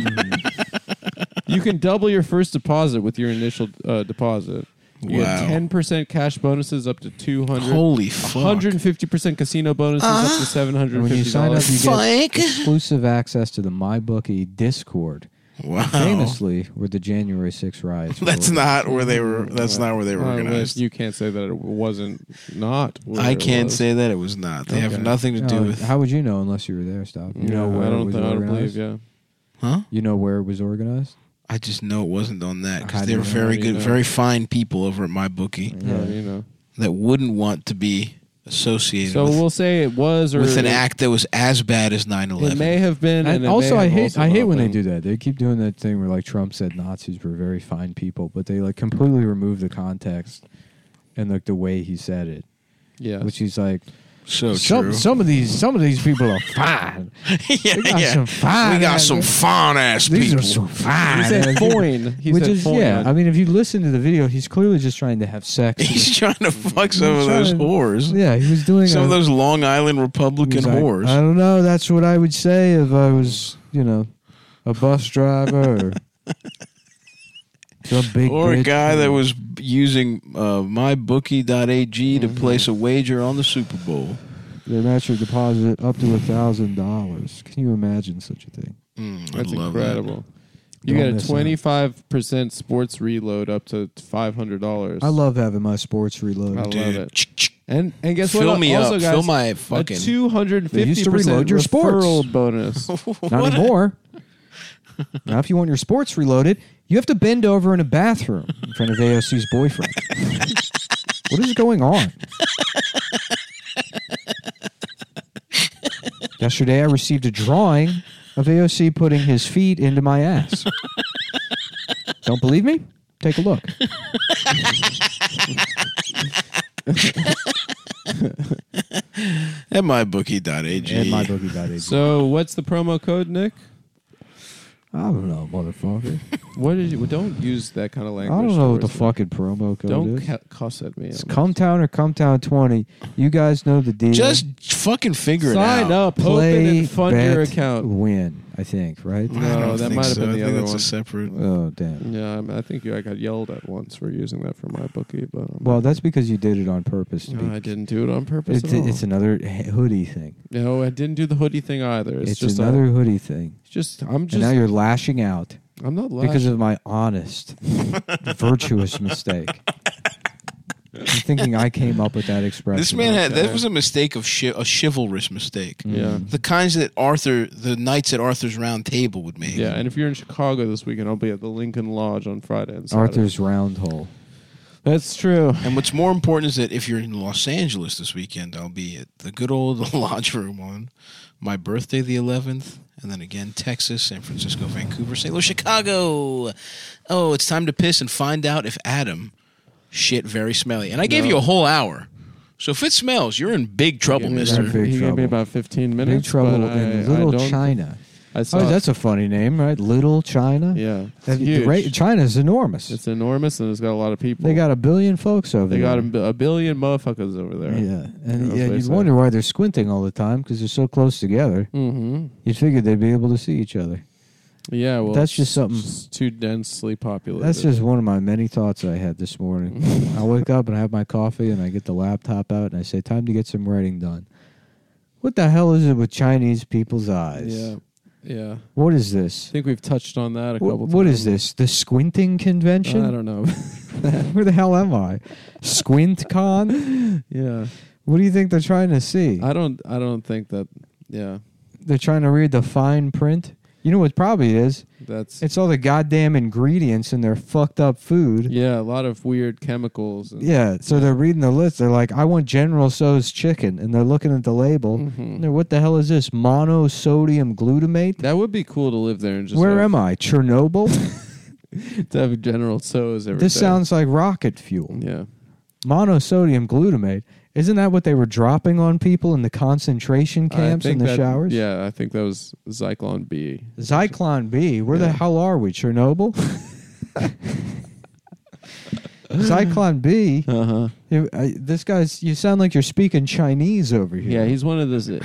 You can double your first deposit with your initial deposit. You Wow. get 10% cash bonuses up to $200. Holy fuck. 150% casino bonuses up to $750. And when you sign up, you get Fuck. exclusive access to the MyBookie Discord. Wow. Famously, where the January 6th riots were That's not where they were. That's not where they were Well, organized. you can't say that it wasn't not. Where I it can't was. say that it was not. They have Okay. nothing to do No, with. how would you know unless you were there, Stop? You know where I it don't was think I don't organized? believe. Yeah. Huh? You know where it was organized? I just know it wasn't on that How because do they you were know? very How do you good, know? very fine people over at MyBookie No, you know. that wouldn't want to be associated So with, we'll say it was, or with an it, act that was as bad as 9/11. It may have been, and And it also, may I have hate also I hate not when they been. do that. They keep doing that thing where like Trump said Nazis were very fine people, but they like completely remove the context and like the way he said it, Yeah. which he's like so true. some of these people are fine. yeah, We got yeah. some fine. We got ass- some fine ass These people. are some fine. He said ass- foreign. He Which said is foreign. I mean, if you listen to the video, he's clearly just trying to have sex. He's trying to fuck some of He's those trying to- whores. Yeah, he was doing Some a- of those Long Island Republican He's like, whores. I don't know. That's what I would say if I was, a bus driver or some big Or a bitch. guy that was using mybookie.ag to place a wager on the Super Bowl. They match your deposit up to $1,000. Can you imagine such a thing? That's I love incredible. Don't You get miss a out. 25% sports reload up to $500. I love having my sports reloaded. I love Dude, it. And guess what? fill me also, up. Guys, Fill my a fucking. 250% They used to reload your sports. referral bonus. Not anymore. Now, if you want your sports reloaded, you have to bend over in a bathroom in front of AOC's boyfriend. What is going on? Yesterday, I received a drawing of AOC putting his feet into my ass. Don't believe me? Take a look. At mybookie.ag. And mybookie.ag. So, what's the promo code, Nick? I don't know, motherfucker. What did you? Don't use that kind of I language. don't know what the towards me. fucking promo code Don't is. cuss at me. It's Cumtown or Cumtown 20. You guys know the deal. Just fucking figure it out. Sign up, play, open and fund your bet, account. win, I think, right? I No, don't that think might have so. been I the think other that's one. a separate. Oh, damn. Yeah, I think I got yelled at once for using that for my bookie, but Well, that's because you did it on purpose. no, I didn't do it on purpose. It's, at all. it's another hoodie thing. No, I didn't do the hoodie thing either. It's, It's just another hoodie thing. I'm And now you're lashing out I'm not because of my honest, virtuous mistake. I'm thinking I came up with that expression. This man had that Okay. was a mistake of a chivalrous mistake. Yeah. The kinds that the knights at Arthur's Round Table would make. Yeah, and if you're in Chicago this weekend, I'll be at the Lincoln Lodge on Friday and Saturday. Arthur's Round Hole. That's true. And what's more important is that if you're in Los Angeles this weekend, I'll be at the good old Lodge Room on my birthday, the 11th, and then again Texas, San Francisco, Vancouver, St. Louis, Chicago. Oh, it's time to piss and find out if Adam shit very smelly. And I gave you a whole hour. So if it smells, you're in big trouble, He gave me mister. about- Big he gave trouble. me about 15 Big minutes. trouble but in I Little don't- China. I saw Oh, that's a funny name, right? Little China. yeah. It's That- huge. China's enormous. It's enormous and it's got a lot of people. They got 1 billion folks over They there. got a billion motherfuckers over there. Yeah, and That's what they you'd say. wonder why they're squinting all the time because they're so close together. Mm-hmm. You'd figure they'd be able to see each other. Yeah, well, That's just something. It's too densely populated. That's just one of my many thoughts I had this morning. I wake up and I have my coffee and I get the laptop out and I say, time to get some writing done. What the hell is it with Chinese people's eyes? Yeah. Yeah. What is this? I think we've touched on that a couple times. What is this? The squinting convention? I don't know. Where the hell am I? Squint Con? Yeah. What do you think they're trying to see? I don't think that. Yeah. They're trying to read the fine print? You know what probably is? That's It's all the goddamn ingredients in their fucked up food. yeah, a lot of weird chemicals. And, Yeah, so they're reading the list. They're like, I want General Tso's chicken. And they're looking at the label. Mhm. And they're, what the hell is this? Monosodium glutamate? That would be cool to live there and just Where am I? Chernobyl? to have General Tso's every This day. sounds like rocket fuel. Yeah. Monosodium glutamate. Isn't that what they were dropping on people in the concentration camps I in think the that- showers? Yeah, I think that was Zyklon B. Zyklon B. Where the Yeah. hell are we? Chernobyl? Zyklon B. Uh-huh. This guy's. You sound like you're speaking Chinese over here. Yeah, he's one of those.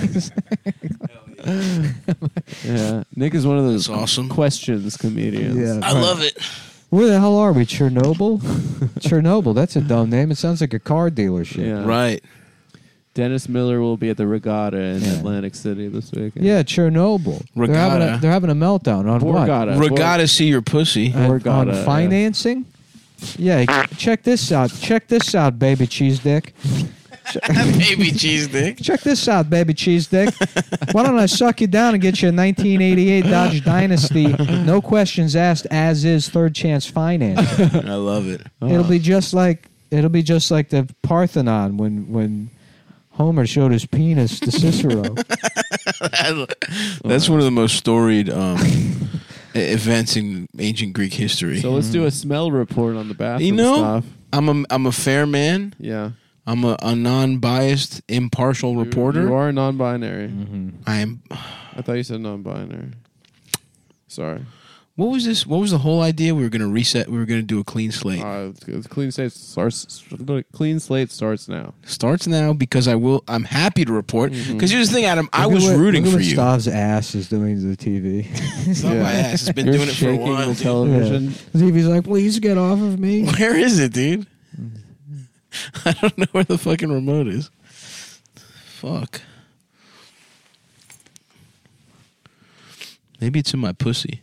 Yeah, Nick is one of those That's awesome. questions comedians. Yeah. I love it. Where the hell are we? Chernobyl? Chernobyl. That's a dumb name. It sounds like a car dealership. Yeah. Right. Dennis Miller will be at the Regatta in Yeah. Atlantic City this weekend. Yeah, Chernobyl. Regatta. They're having a meltdown on what? Borgata. Regatta, see your pussy. On Borgata, financing? Yeah, check this out. Check this out, baby cheese dick. Baby cheese dick. Check this out, baby cheese dick. Why don't I suck you down and get you a 1988 Dodge Dynasty, no questions asked, as is, third chance finance. I love it. It'll be just like the Parthenon when Homer showed his penis to Cicero. That's one of the most storied events in ancient Greek history. So let's do a smell report on the bathroom You know, stuff. I'm a fair man. Yeah. I'm a non-biased, impartial reporter. You are non-binary. I am. I thought you said non-binary. Sorry. What was this? What was the whole idea? We were going to reset. We were going to do a clean slate. Clean slate starts. Clean slate starts now. Starts now because I'm happy to report. Because here's the thing, Adam. I Look at was what- rooting look for at you. what Stav's ass is doing to the TV. It's not my ass. It's been You're doing it for a shaking while. the dude. television. The TV's like, please get off of me. Where is it, dude? I don't know where the fucking remote is. Fuck. Maybe it's in my pussy.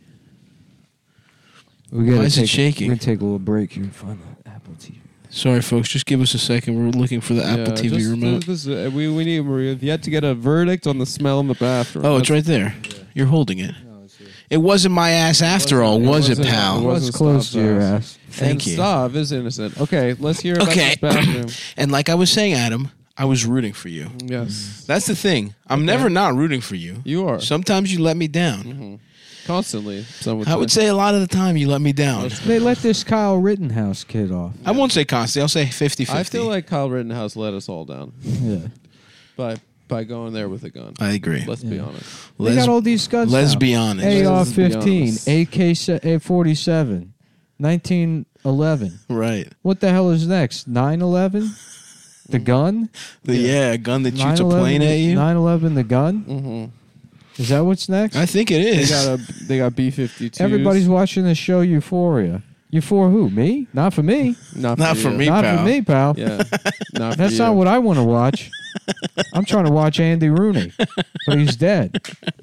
We gotta Why is it take- shaking? We're going to take a little break here and find the Apple TV. Sorry, folks. Just give us a second. We're looking for the Apple TV remote. We need. We've yet to get a verdict on the smell in the bathroom. Oh, it's right there. You're holding it. It wasn't my ass after all, was it, wasn't- pal? it Well, wasn't it's close to your Stav's ass. Thank and you. Stav is innocent. Okay, let's hear about Okay. this bathroom. And like I was saying, Adam, I was rooting for you. Yes, That's the thing. I'm never not rooting for you. you are Sometimes you let me down. constantly. Some I would say a lot of the time you let me down. They let this Kyle Rittenhouse kid off. I won't say constantly. I'll say 50-50. I feel like Kyle Rittenhouse let us all down Yeah. by going there with a gun. I agree. Let's be Yeah. honest. They got all these guns Let's now. be honest. AR-15, Let's be AK-47, 1911. Right. What the hell is next? 9/11? The gun? A gun that shoots a 9/11 plane at you. 9/11 the gun? Mm-hmm. Is that what's next? I think it They is. got B-52s. Everybody's watching the show Euphoria. You for who? Me? Not for me. not Not for you. me. Not pal. for me, pal. Yeah, not for That's you. not what I want to watch. I'm trying to watch Andy Rooney, but he's dead.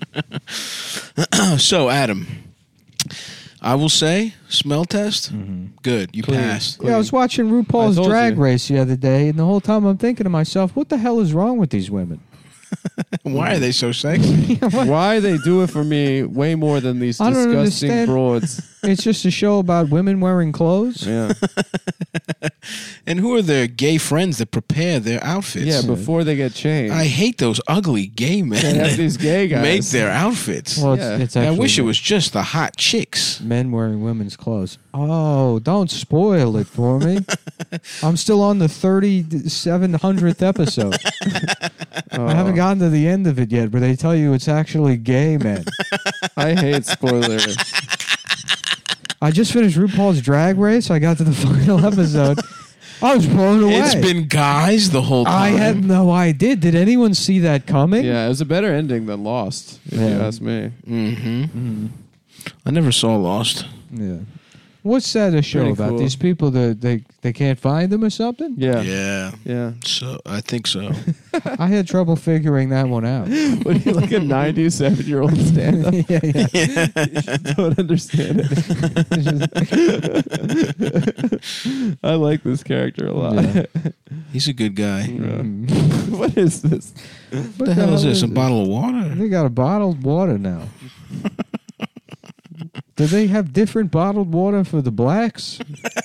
So, Adam, I will say, smell test, good. You Clean. passed. Yeah, I was watching RuPaul's I told Drag you. Race the other day, and the whole time I'm thinking to myself, what the hell is wrong with these women? Why are they so sexy? Why they do it for me way more than these I don't disgusting understand. broads. It's just a show about women wearing clothes. Yeah, And who are their gay friends that prepare their outfits? yeah. Before they get changed, I hate those ugly gay men they have that these gay guys. make their outfits. Well, Yeah. it's I actually wish it was just the hot chicks. men wearing women's clothes. Oh, don't spoil it for me. I'm still on the 3700th episode. I haven't gotten to the end of it yet, where they tell you it's actually gay men. I hate spoilers. I just finished RuPaul's Drag Race. I got to the final episode. I was blown away. It's been guys the whole time. I had no idea. Did anyone see that coming? Yeah, it was a better ending than Lost, if you Yeah. ask me. Mm-hmm. I never saw Lost. Yeah. What's that a show Pretty about? cool. These people that they can't find them or something? Yeah. Yeah. So I think so. I had trouble figuring that one out. What are you like a 97-year-old stand up? yeah. Don't understand it. I like this character a lot. Yeah. He's a good guy. What is this? What the hell is this? A bottle of water? They got a bottled water now. Do they have different bottled water for the blacks?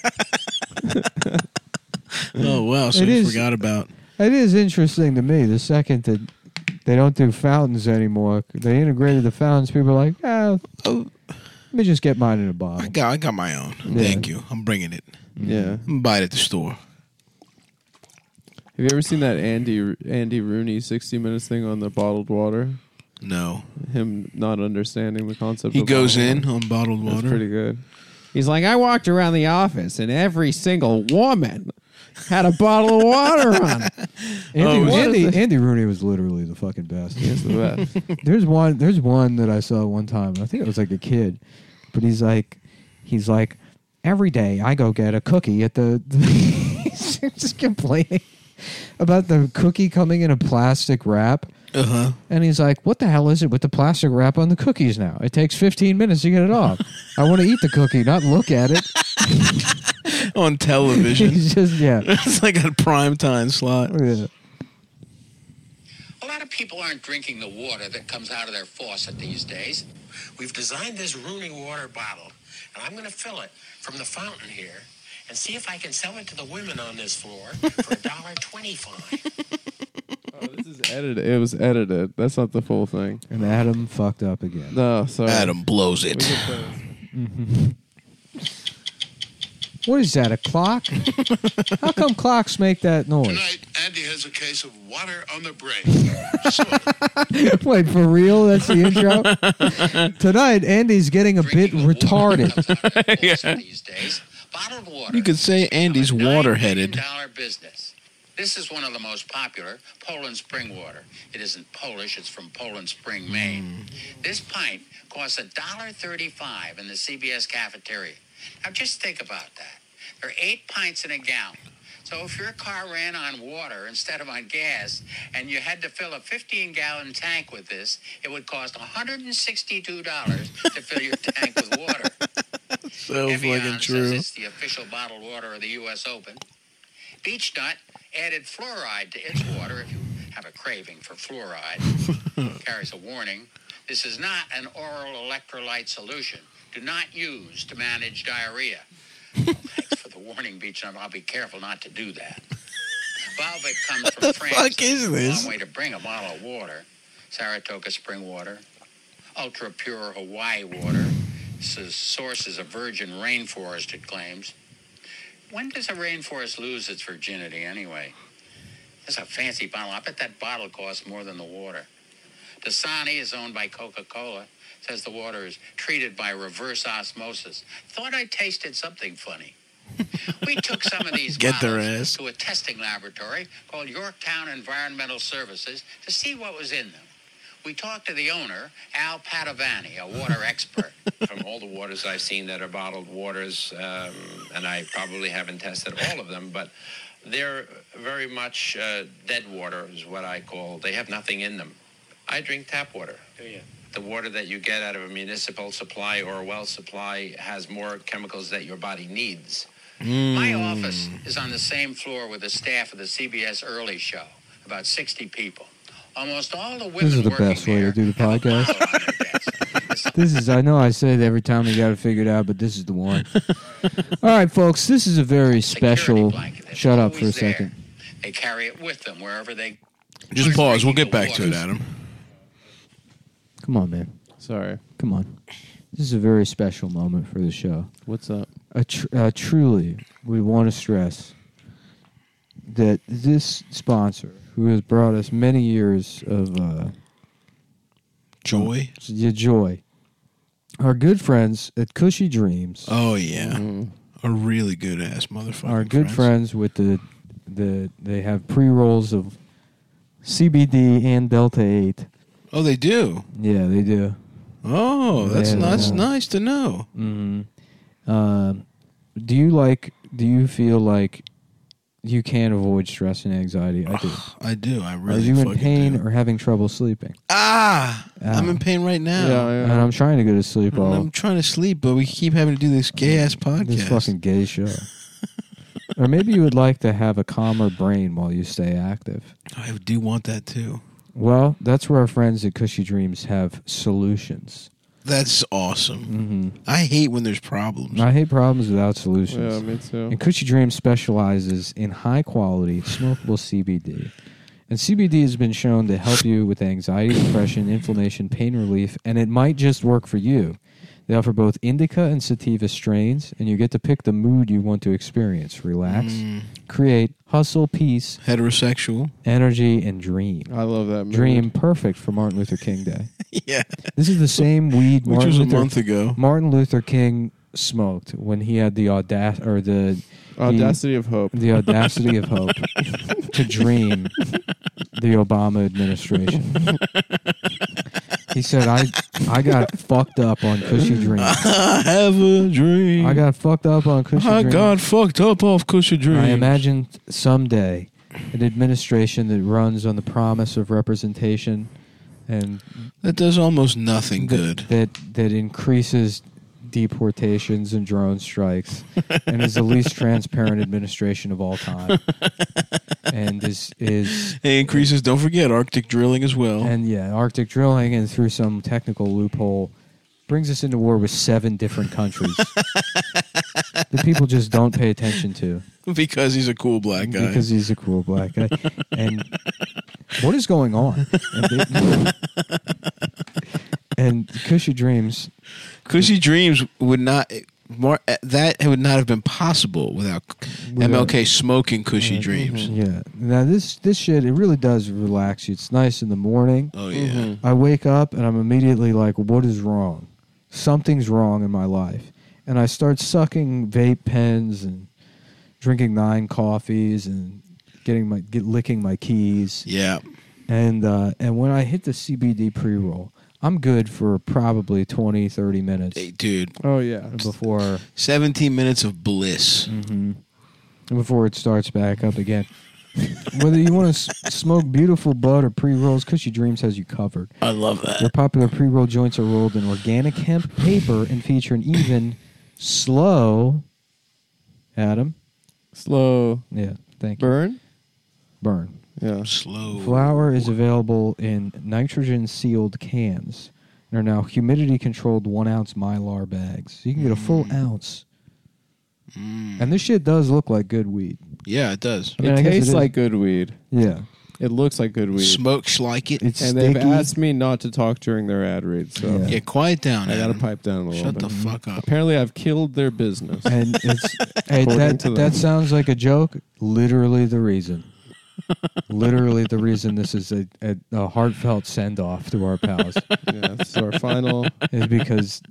Oh wow! So It you is- forgot about. It is interesting to me the second that they don't do fountains anymore. They integrated the fountains. People are like, oh, let me just get mine in a bottle. I got my own. Yeah. Thank you. I'm bringing it. Yeah. I'm gonna buy it at the store. Have you ever seen that Andy Rooney 60 Minutes thing on the bottled water? No, Him not understanding the concept. he of goes bottled in water. on bottled That's water. pretty good. He's like, I walked around the office and every single woman had a bottle of water on it. Andy Rooney was literally the fucking best. It's the best. There's one that I saw one time. I think it was like a kid, but he's like, every day I go get a cookie at the. He's just complaining about the cookie coming in a plastic wrap. And he's like, what the hell is it with the plastic wrap on the cookies now? It takes 15 minutes to get it off. I want to eat the cookie, not look at it. On television. He's just, yeah. It's like a prime time slot. Yeah. A lot of people aren't drinking the water that comes out of their faucet these days. We've designed this Rooney water bottle, and I'm going to fill it from the fountain here and see if I can sell it to the women on this floor for $1.25. Oh, this is edited. It was edited. That's not the full thing. And Adam fucked up again. No, sorry. Adam blows We it. can play this. What is that, a clock? How come clocks make that noise? Tonight, Andy has a case of water on the brain. So, Wait, for real? That's the intro? Tonight, Andy's getting a bit Drinking the water retarded. that comes out of their faucet these days. Bottled water. You could say Andy's $9 billion water-headed. business. This is one of the most popular, Poland Spring water. It isn't Polish, it's from Poland Spring, Maine. This pint costs $1.35 in the CBS cafeteria. Now just think about that. There are 8 pints in a gallon. So if your car ran on water instead of on gas, and you had to fill a 15-gallon tank with this, it would cost $162 to fill your tank with water. So Evian fucking says true. it's the official bottled water of the U.S. Open. Beach Nut added fluoride to its water if you have a craving for fluoride. Carries a warning. This is not an oral electrolyte solution. Do not use to manage diarrhea. Well, thanks for the warning, Beach Nut. I'll be careful not to do that. Volvic comes from France. fuck is A this? long way to bring a bottle of water. Saratoga spring water. Ultra pure Hawaii water. This source is a virgin rainforest, it claims. When does a rainforest lose its virginity anyway? That's a fancy bottle. I bet that bottle costs more than the water. Dasani is owned by Coca-Cola. Says the water is treated by reverse osmosis. Thought I tasted something funny. We took some of these Get their bottles ass. to a testing laboratory called Yorktown Environmental Services to see what was in them. We talked to the owner, Al Padovani, a water expert. From all the waters I've seen that are bottled waters, and I probably haven't tested all of them, but they're very much dead water is what I call. They have nothing in them. I drink tap water. Do you? The water that you get out of a municipal supply or a well supply has more chemicals that your body needs. My office is on the same floor with the staff of the CBS Early Show, about 60 people. Almost all the women This is the working best way to there do the have a podcast. bottle on their desk. This is, I know I say it every time we got it figured out, but this is the one. All right, folks, this is a very special. Security blanket that's Shut up for a always there. second. They carry it with them wherever they. Just pause. We'll get back to it, Adam. Come on, man. Sorry. Come on. This is a very special moment for the show. What's up? Truly, we want to stress that this sponsor, who has brought us many years of Joy. joy, our good friends at Cushy Dreams, Oh yeah, a really good ass motherfucker. our good friends with they have pre-rolls of CBD and Delta 8. Oh, they do. Yeah, they do. Oh, that's nice to know. Do you feel like you can avoid stress and anxiety? I do. I do. I really Are you in fucking pain do. or having trouble sleeping? I'm in pain right now. And I'm trying to go to sleep all I'm trying to sleep, but we keep having to do this gay-ass podcast. this fucking gay show. Or maybe you would like to have a calmer brain while you stay active. I do want that, too. Well, that's where our friends at Cushy Dreams have solutions. That's awesome. I hate when there's problems. I hate problems without solutions. Yeah, me too. And Cushy Dreams specializes in high-quality, smokable CBD. And CBD has been shown to help you with anxiety, depression, inflammation, pain relief, and it might just work for you. They offer both indica and sativa strains, and you get to pick the mood you want to experience. Relax, create, hustle, peace, Heterosexual. energy, and dream. I love that movie. Dream, perfect for Martin Luther King Day. Yeah. This is the same weed Which was a month ago. Martin Luther King smoked when he had the Audacity of hope. the audacity of hope to dream the Obama administration. He said, I got fucked up on Cushy Dreams. I have a dream. I got fucked up on Cushy I Dreams. got fucked up off Cushy Dreams. I imagine someday an administration that runs on the promise of representation and That does almost nothing good. that increases deportations and drone strikes and is the least transparent administration of all time. And is It increases, don't forget, Arctic drilling as well. and Arctic drilling, and through some technical loophole brings us into war with 7 different countries that people just don't pay attention to Because he's a cool black guy. because he's a cool black guy. And what is going on? And Cushy Dreams, Cushy Dreams would not have been possible without MLK smoking Cushy Dreams. yeah. Now this shit, it really does relax you. It's nice in the morning. Oh yeah. I wake up and I'm immediately like, what is wrong? Something's wrong in my life. And I start sucking vape pens and drinking 9 coffees and licking my keys. Yeah. And when I hit the CBD pre-roll, I'm good for probably 20, 30 minutes Hey, dude. Oh, yeah. before 17 minutes of bliss. before it starts back up again. Whether you want to smoke beautiful bud or pre-rolls, Cushy Dreams has you covered. I love Their that. popular pre-roll joints are rolled in organic hemp paper and feature an even, slow, Adam? Slow Yeah, thank you. burn? Burn. Yeah. Slow. Flour is available in nitrogen-sealed cans and are now humidity-controlled 1-ounce Mylar bags. So you can get a full ounce. And this shit does look like good weed. Yeah, it does. I mean, I It guess tastes is. like good weed. Yeah. It looks like good weed. Smokes like it. It's And sticky. they've asked me not to talk during their ad read, so Yeah. Yeah, quiet down. I got to Adam. pipe down a little Shut bit. the fuck up. Apparently, I've killed their business. And it's hey, According to them. that sounds like a joke. Literally the reason. Literally the reason this is a heartfelt send off to our pals Yeah, this is our final. is because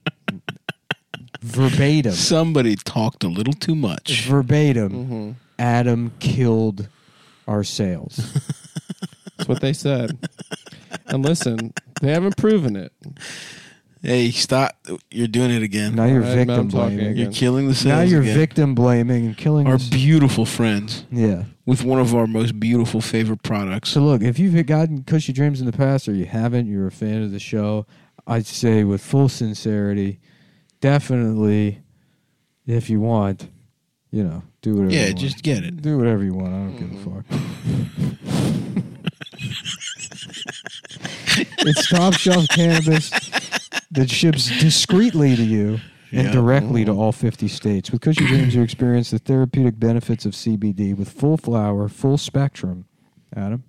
verbatim, Somebody talked a little too much. verbatim, Adam killed our sales. That's what they said. And listen, they haven't proven it. Hey, stop. You're doing it again. Now you're All right, victim I'm talking blaming. again. You're killing the sales Now you're again. victim blaming and killing Our this- beautiful friends Yeah. with one of our most beautiful favorite products. So look, if you've gotten Cushy Dreams in the past or you haven't, you're a fan of the show, I'd say with full sincerity, definitely, if you want, do whatever you Yeah, want. just get it. Do whatever you want. I don't give a fuck. It's top shelf cannabis that ships discreetly to you and Yeah. directly to all 50 states. With Cushy Dreams, you experience the therapeutic benefits of CBD with full flower, full spectrum. Adam?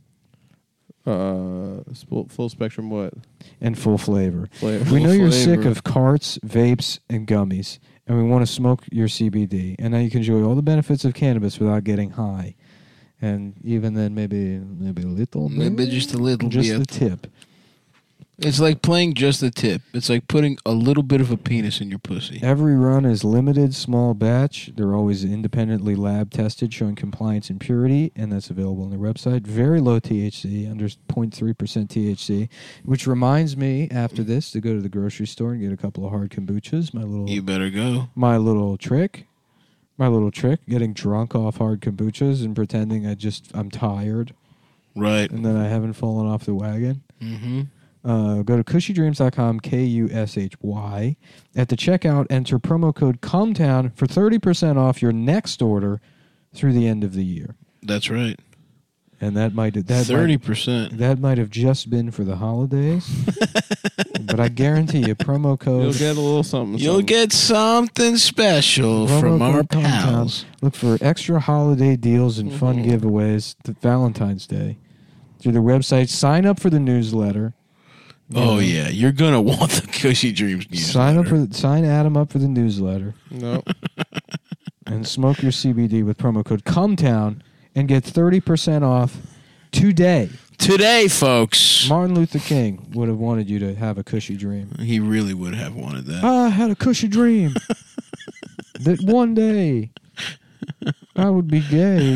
Full spectrum what? And full flavor. Flavor. We know you're sick flavor. of carts, vapes, and gummies, and we want to smoke your CBD. And now you can enjoy all the benefits of cannabis without getting high. And even then, maybe a little bit. Maybe just a little Just bit. a tip. It's like playing just the tip. It's like putting a little bit of a penis in your pussy. Every run is limited, small batch. They're always independently lab tested, showing compliance and purity, and that's available on their website. Very low THC, under 0.3% THC, which reminds me, after this, to go to the grocery store and get a couple of hard kombuchas. You better go. My little trick, getting drunk off hard kombuchas and pretending I'm tired, Right. and then I haven't fallen off the wagon. Mm-hmm. Go to cushydreams.com, KUSHY. At the checkout, enter promo code COMTOWN for 30% off your next order through the end of the year. That's right. And that might 30%. That might have just been for the holidays, but I guarantee you, promo code. You'll get a little something. You'll get something special promo from our code COMTOWN. pals. Look for extra holiday deals and fun giveaways to Valentine's Day through the website. Sign up for the newsletter. Oh yeah, you're gonna want the Cushy Dreams newsletter. Sign Adam up for the newsletter. No. And smoke your CBD with promo code COMTOWN and get 30% off today. Today, folks. Martin Luther King would have wanted you to have a cushy dream. He really would have wanted that. I had a cushy dream that one day I would be gay.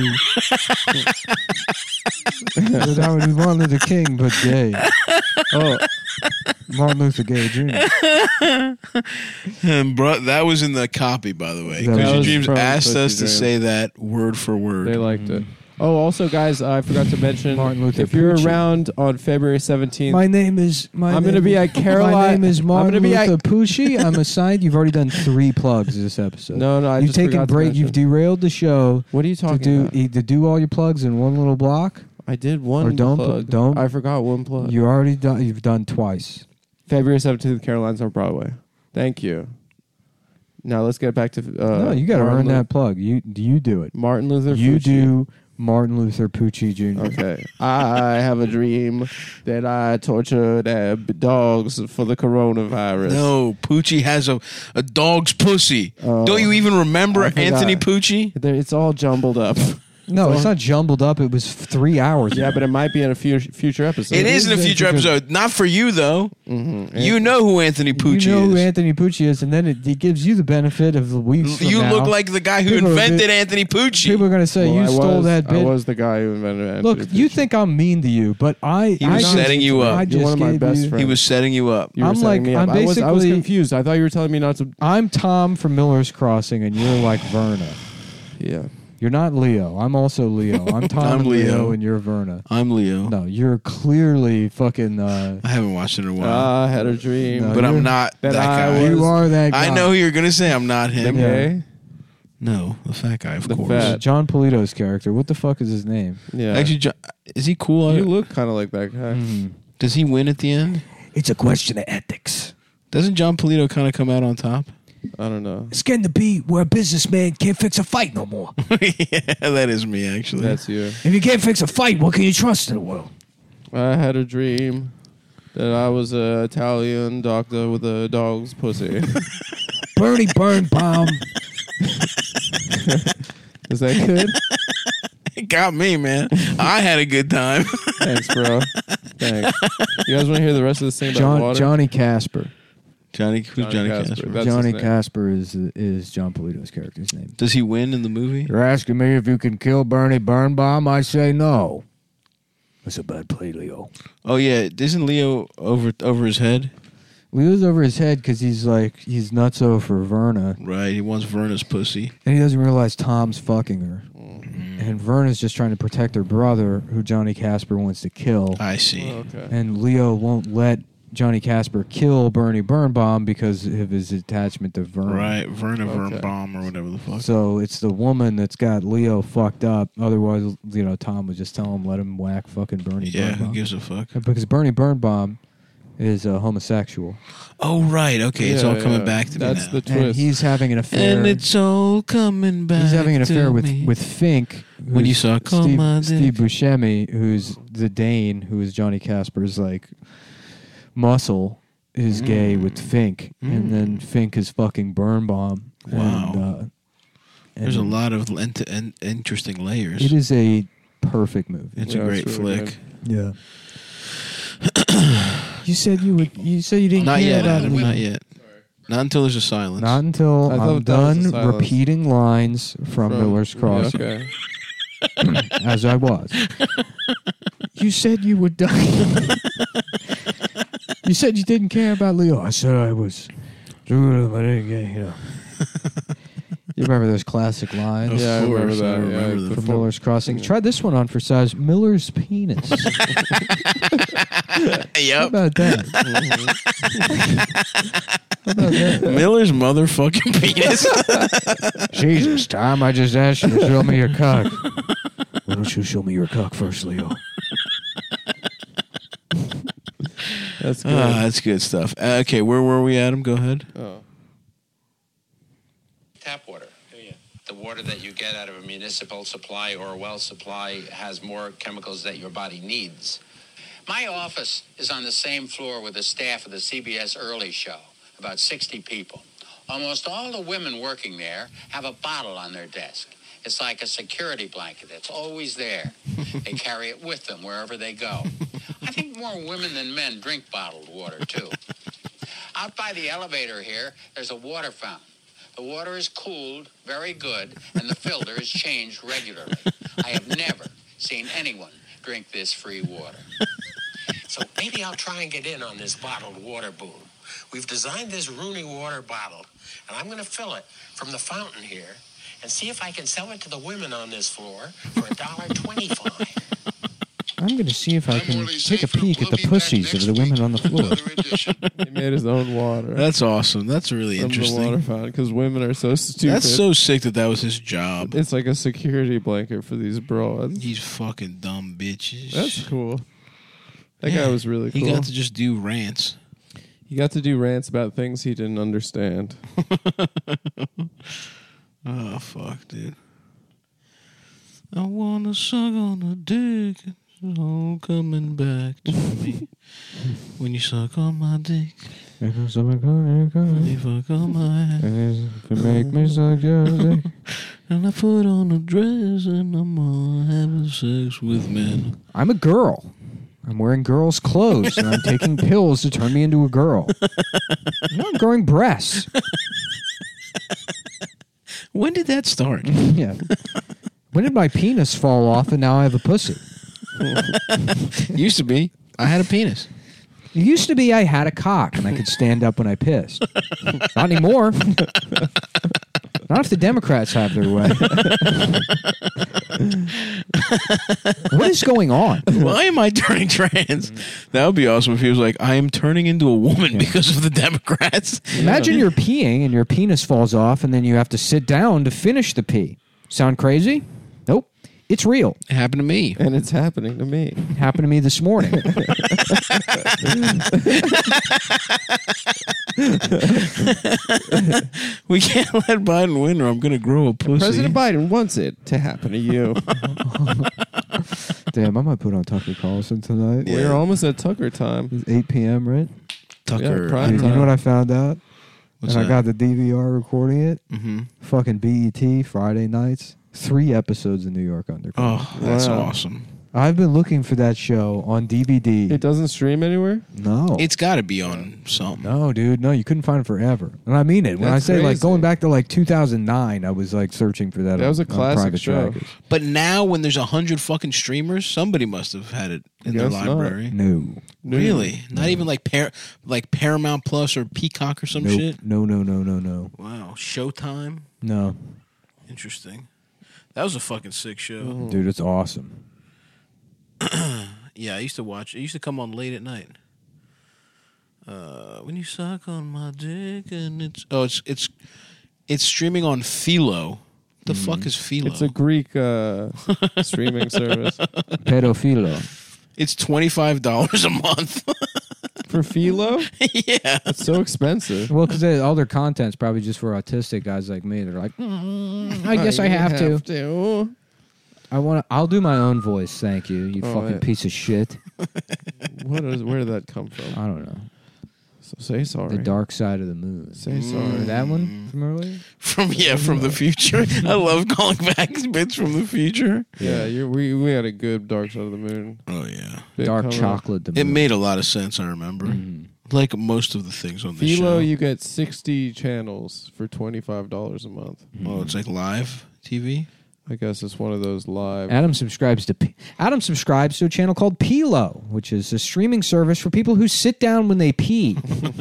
That I would be Martin Luther King, but gay. Oh, Martin Luther Gay Jr. And that was in the copy, by the way. That Cushy was Dreams from asked Cushy us to Dreams. say that word for word. They liked it. Oh, also, guys, I forgot to mention, Martin Luther if you're Pucci. around on February 17th, My name is. I'm gonna be at Caroline- My name is I'm Martin gonna be at- Luther Pucci. I'm assigned. You've already done 3 plugs this episode. No, I You've just taken forgot to break. mention. You've derailed the show What are you to talking about? to do all your plugs in one little block. I did one Or don't- plug. don't- I forgot one plug. You already done. You've done twice. February 17th, Caroline's on Broadway. Thank you. Now let's get back to No, you got to earn that plug. You do it. Martin Luther You Fucci. do Martin Luther Pucci Jr. Okay. I have a dream that I tortured dogs for the coronavirus. No, Poochie has a dog's pussy. Oh. Don't you even remember I forgot. Anthony Poochie? It's all jumbled up. No, it's not jumbled up. It was 3 hours. Yeah, but it might be in a future episode. It is in a is future because- episode. Not for you, though. Mm-hmm. You know who Anthony Poochie You know who is. Anthony Pucci is, and then it gives you the benefit of the weeks from You now. look like the guy who People are- invented Anthony Poochie. People are going to say Well, you I stole was- that I bit. was the guy who invented Anthony Look, you Pucci. think I'm mean to you, but He was setting you up. I You're just one of my gave best you- friends. He was setting you up. You were I'm setting like- me up. I'm I was basically- confused. I thought you were telling me not to. I'm Tom from Miller's Crossing, and you're like Verna. Yeah. You're not Leo. I'm also Leo. I'm Tom I'm and Leo, Leo. and you're Verna. I'm Leo. No, you're clearly fucking. I haven't watched it in a while. I had a dream. No, but you're- I'm not that that I guy. was- you are that guy. I know who you're going to say. I'm not him. Okay. No, the fat guy, of The course. fat- John Polito's character. What the fuck is his name? Yeah. Actually, is he cool? you look kind of like that guy. Does he win at the end? It's a question of ethics. Doesn't John Polito kind of come out on top? I don't know. It's getting to be where a businessman can't fix a fight no more. Yeah, that is me, actually. That's you. If you can't fix a fight, what can you trust in the world? I had a dream that I was an Italian doctor with a dog's pussy. Bernie Birnbaum. Is that good? It got me, man. I had a good time. Thanks, bro. Thanks. You guys want to hear the rest of this thing about water? Johnny Casper. Who's Johnny Casper? That's Johnny his name. Casper is John Polito's character's name. Does he win in the movie? You're asking me if you can kill Bernie Birnbaum? I say no. That's a bad play, Leo. Oh yeah, isn't Leo over his head? Leo's over his head because he's nutso for Verna, Right, he wants Verna's pussy. and he doesn't realize Tom's fucking her. And Verna's just trying to protect her brother, who Johnny Casper wants to kill. I see. Oh, okay. And Leo won't let Johnny Casper kill Bernie Birnbaum because of his attachment to Verna. Right, Verna Okay. Birnbaum or whatever the fuck. So it's the woman that's got Leo fucked up. Otherwise, Tom would just tell him, let him whack fucking Bernie Yeah, Birnbaum. who gives a fuck? Because Bernie Birnbaum is a homosexual. Oh right, okay, it's all coming back to That's me now. the twist. And he's having an affair. And it's all coming back. He's having an affair to with me. Fink. When you who's saw Come On, Steve Dick. Buscemi, who's the Dane, who is Johnny Casper's muscle, is gay with Fink, and then Fink is fucking Birnbaum. Wow. And There's a lot of interesting layers. It is a perfect movie. It's Yeah, a great it's really flick. good. Yeah. You said you would. You said you didn't Not care yet, about Adam. me. Not yet. Not until there's a silence. Not until I thought I'm that was done the silence. repeating lines from Miller's Crossing, Okay. as I was. You said you would die. You said you didn't care about Leo. I said I was. You know. You remember those classic lines? Yeah, I remember course, that. I remember them. From Miller's Crossing. Try this one on for size. Miller's penis. How Yep. about that? How about that? Miller's motherfucking penis. Jesus, Tom, I just asked you to show me your cock. Why don't you show me your cock first, Leo? That's good. That's good stuff. Okay, where were we, Adam? Go ahead. Oh. Tap water. The water that you get out of a municipal supply or a well supply has more chemicals that your body needs. My office is on the same floor with the staff of the CBS Early Show, about 60 people. Almost all the women working there have a bottle on their desk. It's like a security blanket. It's always there. They carry it with them wherever they go. I think more women than men drink bottled water, too. Out by the elevator here, there's a water fountain. The water is cooled, very good, and the filter is changed regularly. I have never seen anyone drink this free water. So maybe I'll try and get in on this bottled water boom. We've designed this Rooney water bottle, and I'm going to fill it from the fountain here and see if I can sell it to the women on this floor for $1.25. I'm going to see if I can Morley take a Safer peek will at the be back pussies of next the week women on the with floor. another edition. He made his own water. That's awesome. That's really from the water interesting. fountain because women are so stupid. That's so sick that was his job. It's like a security blanket for these broads. These fucking dumb bitches. That's cool. That Yeah. guy was really cool. He got to just do rants. He got to do rants about things he didn't understand. Oh, fuck, dude. I want to suck on a dick. It's all coming back to me. When you suck on my dick, you fuck on my ass. Make me suck your dick. And I put on a dress and I'm all having sex with men. I'm a girl. I'm wearing girls' clothes, and I'm taking pills to turn me into a girl. I'm growing breasts. When did that start? Yeah. When did my penis fall off, and now I have a pussy? Used to be. I had a penis. It used to be I had a cock, and I could stand up when I pissed. Not anymore. Not if the Democrats have their way. What is going on? Why am I turning trans? That would be awesome if he was like, I am turning into a woman because of the Democrats. Imagine you're peeing and your penis falls off, and then you have to sit down to finish the pee. Sound crazy? Nope. It's real. It happened to me. And it's happening to me. It happened to me this morning. We can't let Biden win or I'm going to grow a pussy. President Biden wants it to happen to you. Damn, I might put on Tucker Carlson tonight. Yeah. We're almost at Tucker time. It's 8 p.m., right? Tucker. Yeah, prime Dude, you know what I found out? What's and that? I got the DVR recording it. Mm-hmm. Fucking BET Friday nights. 3 episodes of New York Underground. Oh, that's Wow. awesome. I've been looking for that show on DVD. It doesn't stream anywhere? No. It's got to be on something. No, dude. No, you couldn't find it forever. And I mean it. When That's I say like crazy. going back to like 2009, I was like searching for that. That was a on classic private show. trackers. But now when there's 100 fucking streamers, somebody must have had it in their Guess not. library. No. Really? Not even like Paramount Plus or Peacock or some Nope. shit? No. Wow. Showtime? No. Interesting. That was a fucking sick show. Dude, it's awesome. Yeah, I used to watch. It used to come on late at night. When you suck on my dick and it's streaming on Philo. The fuck is Philo? It's a Greek streaming service. Pedophilo. It's $25 a month. For Philo? Yeah. It's so expensive. Well, because all their content's probably just for autistic guys like me. They're like, I guess I have to. I'll do my own voice. Thank you. You Oh, fucking yeah. piece of shit. Where did that come from? I don't know. So say sorry. The Dark Side of the Moon. Say sorry. Remember that one from earlier? From the future. I love calling back bits from the future. Yeah, we had a good Dark Side of the Moon. Oh yeah. big dark coming up. chocolate. It made a lot of sense. I remember, like most of the things on the show. Philo, you get 60 channels for $25 a month. Oh, it's like live TV. I guess it's one of those live. Adam subscribes to a channel called Pilo, which is a streaming service for people who sit down when they pee.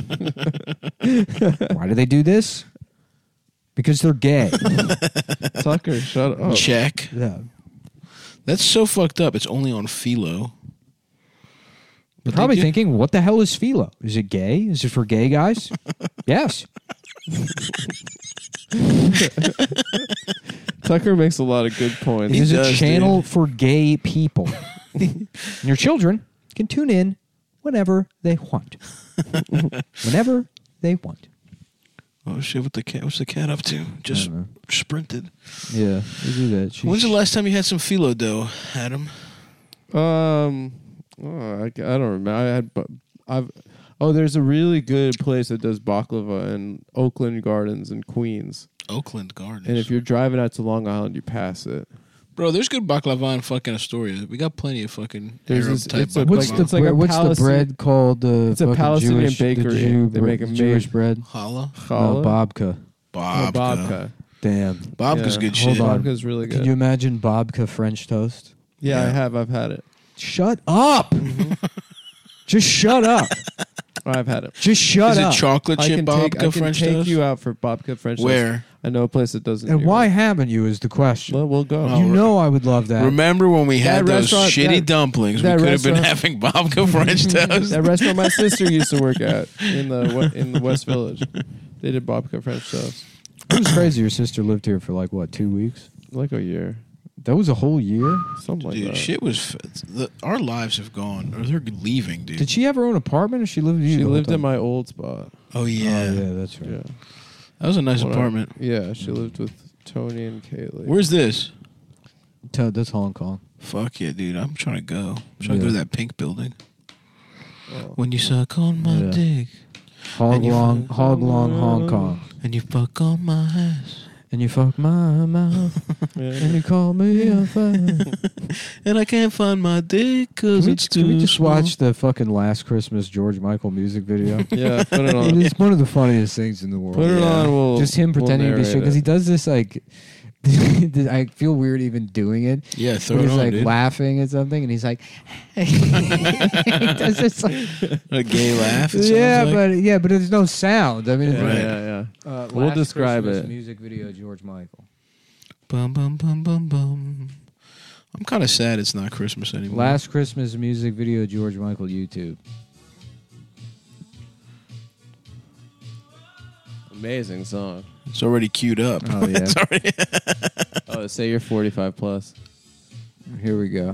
Why do they do this? Because they're gay. Tucker, shut up. Check. Yeah. That's so fucked up. It's only on Philo. You're probably thinking, what the hell is Philo? Is it gay? Is it for gay guys? Yes. Tucker makes a lot of good points. It is a does, channel for gay people. And your children can tune in whenever they want. Whenever they want. Oh shit! What the cat? What's the cat up to? Just I don't know. sprinted. Yeah, they do that. When's the last time you had some Philo dough, Adam? I don't remember. There's a really good place that does baklava in Oakland Gardens in Queens. Oakland Gardens. And if you're driving out to Long Island, you pass it. Bro, there's good baklava in fucking Astoria. We got plenty of fucking There's Arab this- type it's a- baklava. it's like a what's the Palestine- bread called? It's a fucking Palestinian Jewish, bakery. The Jew, They make a Jewish made- bread. Challah? Challah? Babka. Babka. Babka. Damn. Babka's Yeah. good Hold shit. on. Babka's really good. Can you imagine babka French toast? Yeah, Yeah. I've had it. Shut up. Just shut up. I've had it. Just shut Is it up. chocolate I chip can babka French take toast? you out for babka French toast. Where? I know a place that doesn't. And do why it. haven't you is the question. Well, we'll go. Oh, You know I would love that. Remember when we had That those restaurant- shitty that- dumplings? We that could have been restaurant- having babka French toast. That restaurant my sister used to work at in the West Village. They did babka French toast. It was crazy. Your sister lived here for like, what, 2 weeks? Like a year, That was a whole year? something like Dude, that. shit was... our lives have gone... Or they're leaving, dude. Did she have her own apartment or she lived with you? She the whole lived in time? my old spot. Oh, yeah. Oh, yeah, that's right. Yeah, That was a nice When I- apartment. Yeah, she lived with Tony and Kaylee. Where's this? That's Hong Kong. Fuck yeah, dude. I'm trying to go. I'm trying to go Yeah. to that pink building. Oh. When you suck on my Yeah. dick Hog long, Hong Kong. and you fuck on my ass And you fuck my mouth Yeah. and you call me a fan. and I can't find my dick because it's too Can we just small. watch the fucking Last Christmas George Michael music video? Yeah, put it It on. is one of the funniest things in the world. Put it Yeah. on. We'll Just him we'll pretending to be narrate shit because he it. does this like. I feel weird even doing it. Yeah, throw But it he's on, like dude. laughing at something, and he's like, he does this like, A gay laugh. it yeah, sounds like. but there's no sound. I mean, Yeah, Right. yeah, yeah. We'll We'll describe it. Music video, George Michael. Bum, bum, bum, bum, bum. I'm kind of sad it's not Christmas anymore. Last Christmas music video, George Michael, YouTube. Amazing song. It's already queued up. Oh yeah, It's already... Oh, say you're 45 plus. here we go.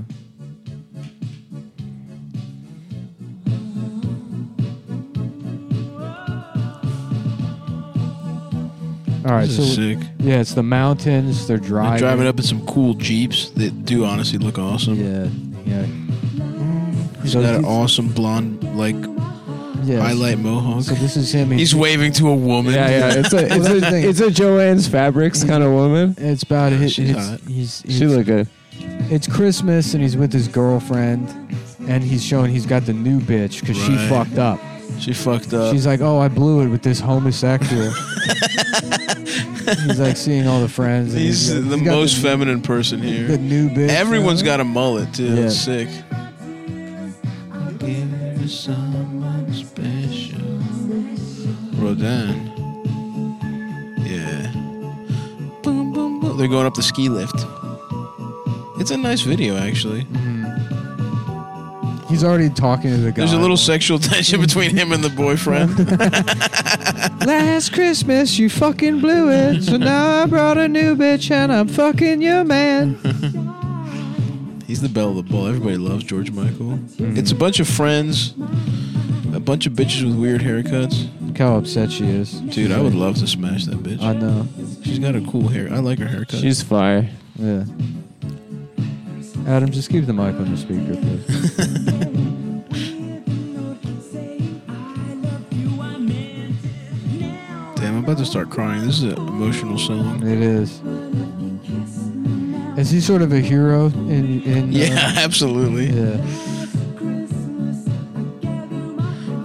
All right, This so is sick. yeah, it's the mountains. They're They're driving. driving up in some cool Jeeps that do honestly look awesome. Yeah, yeah. He's So got an he's- awesome blonde, like, Yeah. highlight mohawk. So this is him. He's waving to a woman. Yeah, yeah. It's a Well, that's the thing. it's a Joanne's Fabrics kind of woman. It's about Yeah, his. she's It's, hot. he's She look good. It's Christmas and he's with his girlfriend, and he's showing he's got the new bitch because she Right. fucked up. She fucked up. She's like, "Oh, I blew it with this homosexual." He's like seeing all the friends. And He's got- the he's got most the, feminine person The here. new bitch. Everyone's got a mullet, too. Yeah. It's sick. Give me someone special. Rodin. Yeah. Boom, boom, boom. They're going up the ski lift. It's a nice video, actually. He's already talking to the guy. There's a little sexual tension between him and the boyfriend. Last Christmas, you fucking blew it. So now I brought a new bitch and I'm fucking your man. He's the belle of the ball. Everybody loves George Michael. It's a bunch of friends, a bunch of bitches with weird haircuts. Look how upset she is. Dude, I would love to smash that bitch. I know. She's got a cool hair. I like her haircut. She's fire. Yeah. Adam, just keep the mic on the speaker, please. Damn, I'm about to start crying. This is an emotional song. It is. Is he sort of a hero in Yeah, absolutely. yeah.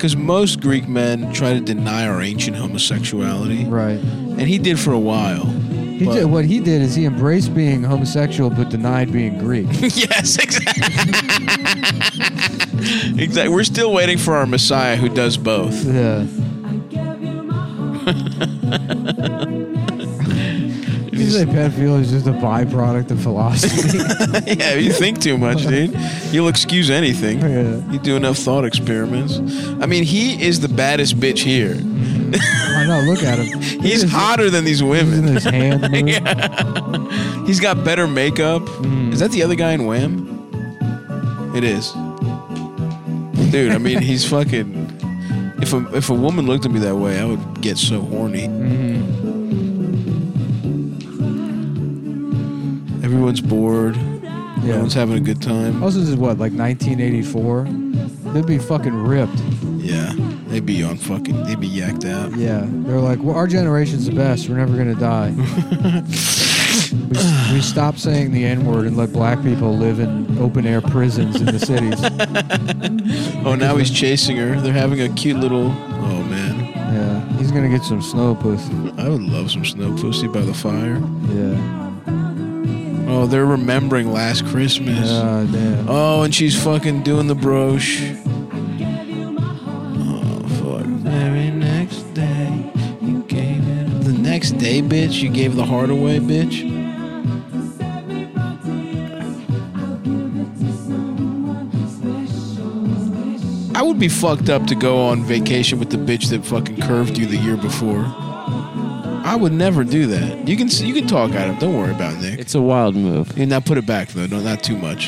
because most Greek men try to deny our ancient homosexuality, Right. and he did for a while. He did, what he did is he embraced being homosexual but denied being Greek. Yes, exactly. Exactly. We're still waiting for our Messiah who does both. Yeah. You say pedophilia is just a byproduct of philosophy. Yeah, you think too much, dude. You'll excuse anything. Yeah. You do enough thought experiments. I mean, he is the baddest bitch here. I know, look at him. He's hotter than these Isn't women. his hand move? He's got better makeup. Is that the other guy in Wham? It is. Dude, I mean, he's fucking... If a woman looked at me that way, I would get so horny. Everyone's bored. Yeah. Everyone's having a good time. Also, this is what, like 1984? They'd be fucking ripped. Yeah. They'd be yacked out. Yeah. They're like, well, our generation's the best. We're never going to die. we stopped saying the N-word and let black people live in open-air prisons in the cities. Oh, now he's chasing her. They're having a cute little... Oh, man. Yeah. He's going to get some snow pussy. I would love some snow pussy by the fire. Yeah. Oh, they're remembering last Christmas. Damn. Oh, and she's fucking doing the broche. Oh, fuck. Very next day, you gave it... The next day, bitch? You gave the heart away, bitch? I would be fucked up to go on vacation with the bitch that fucking curved you the year before. I would never do that. You can talk at him. Don't worry about it, Nick. It's a wild move. And now put it back though. No, not too much.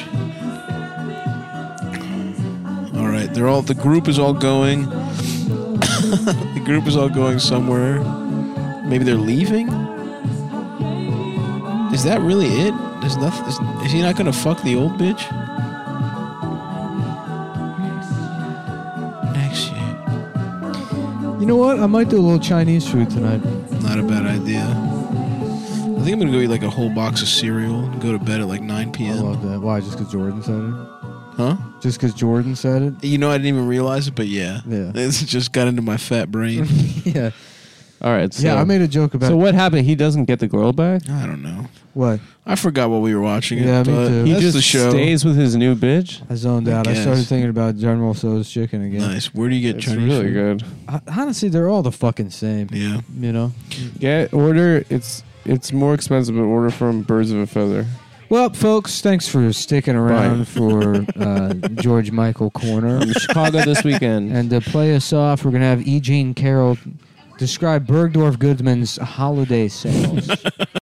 All right, the group is all going. The group is all going somewhere. Maybe they're leaving. Is that really it? There's nothing. Is he not gonna fuck the old bitch? Next year. You know what? I might do a little Chinese food tonight. Not a bad idea. I think I'm gonna go eat like a whole box of cereal and go to bed at like 9 I p.m. love that. Why? Just because Jordan said it? Huh? Just because Jordan said it? You know, I didn't even realize it, but yeah. Yeah. It's just got into my fat brain. Yeah. All right. So, Yeah, I made a joke about So what happened? He doesn't get the girl back? I don't know. what? I forgot what we were watching. Yeah, me but too. He That's just the show. stays with his new bitch? I zoned out. I guess. started thinking about General Tso's chicken again. Nice. Where do you get It's Chinese really food? good. Honestly, they're all the fucking same. Yeah. You know? It's more expensive, but order from Birds of a Feather. Well, folks, thanks for sticking around Bye. for George Michael Corner. In Chicago this weekend. And to play us off, we're going to have E. Jean Carroll describe Bergdorf Goodman's holiday sales.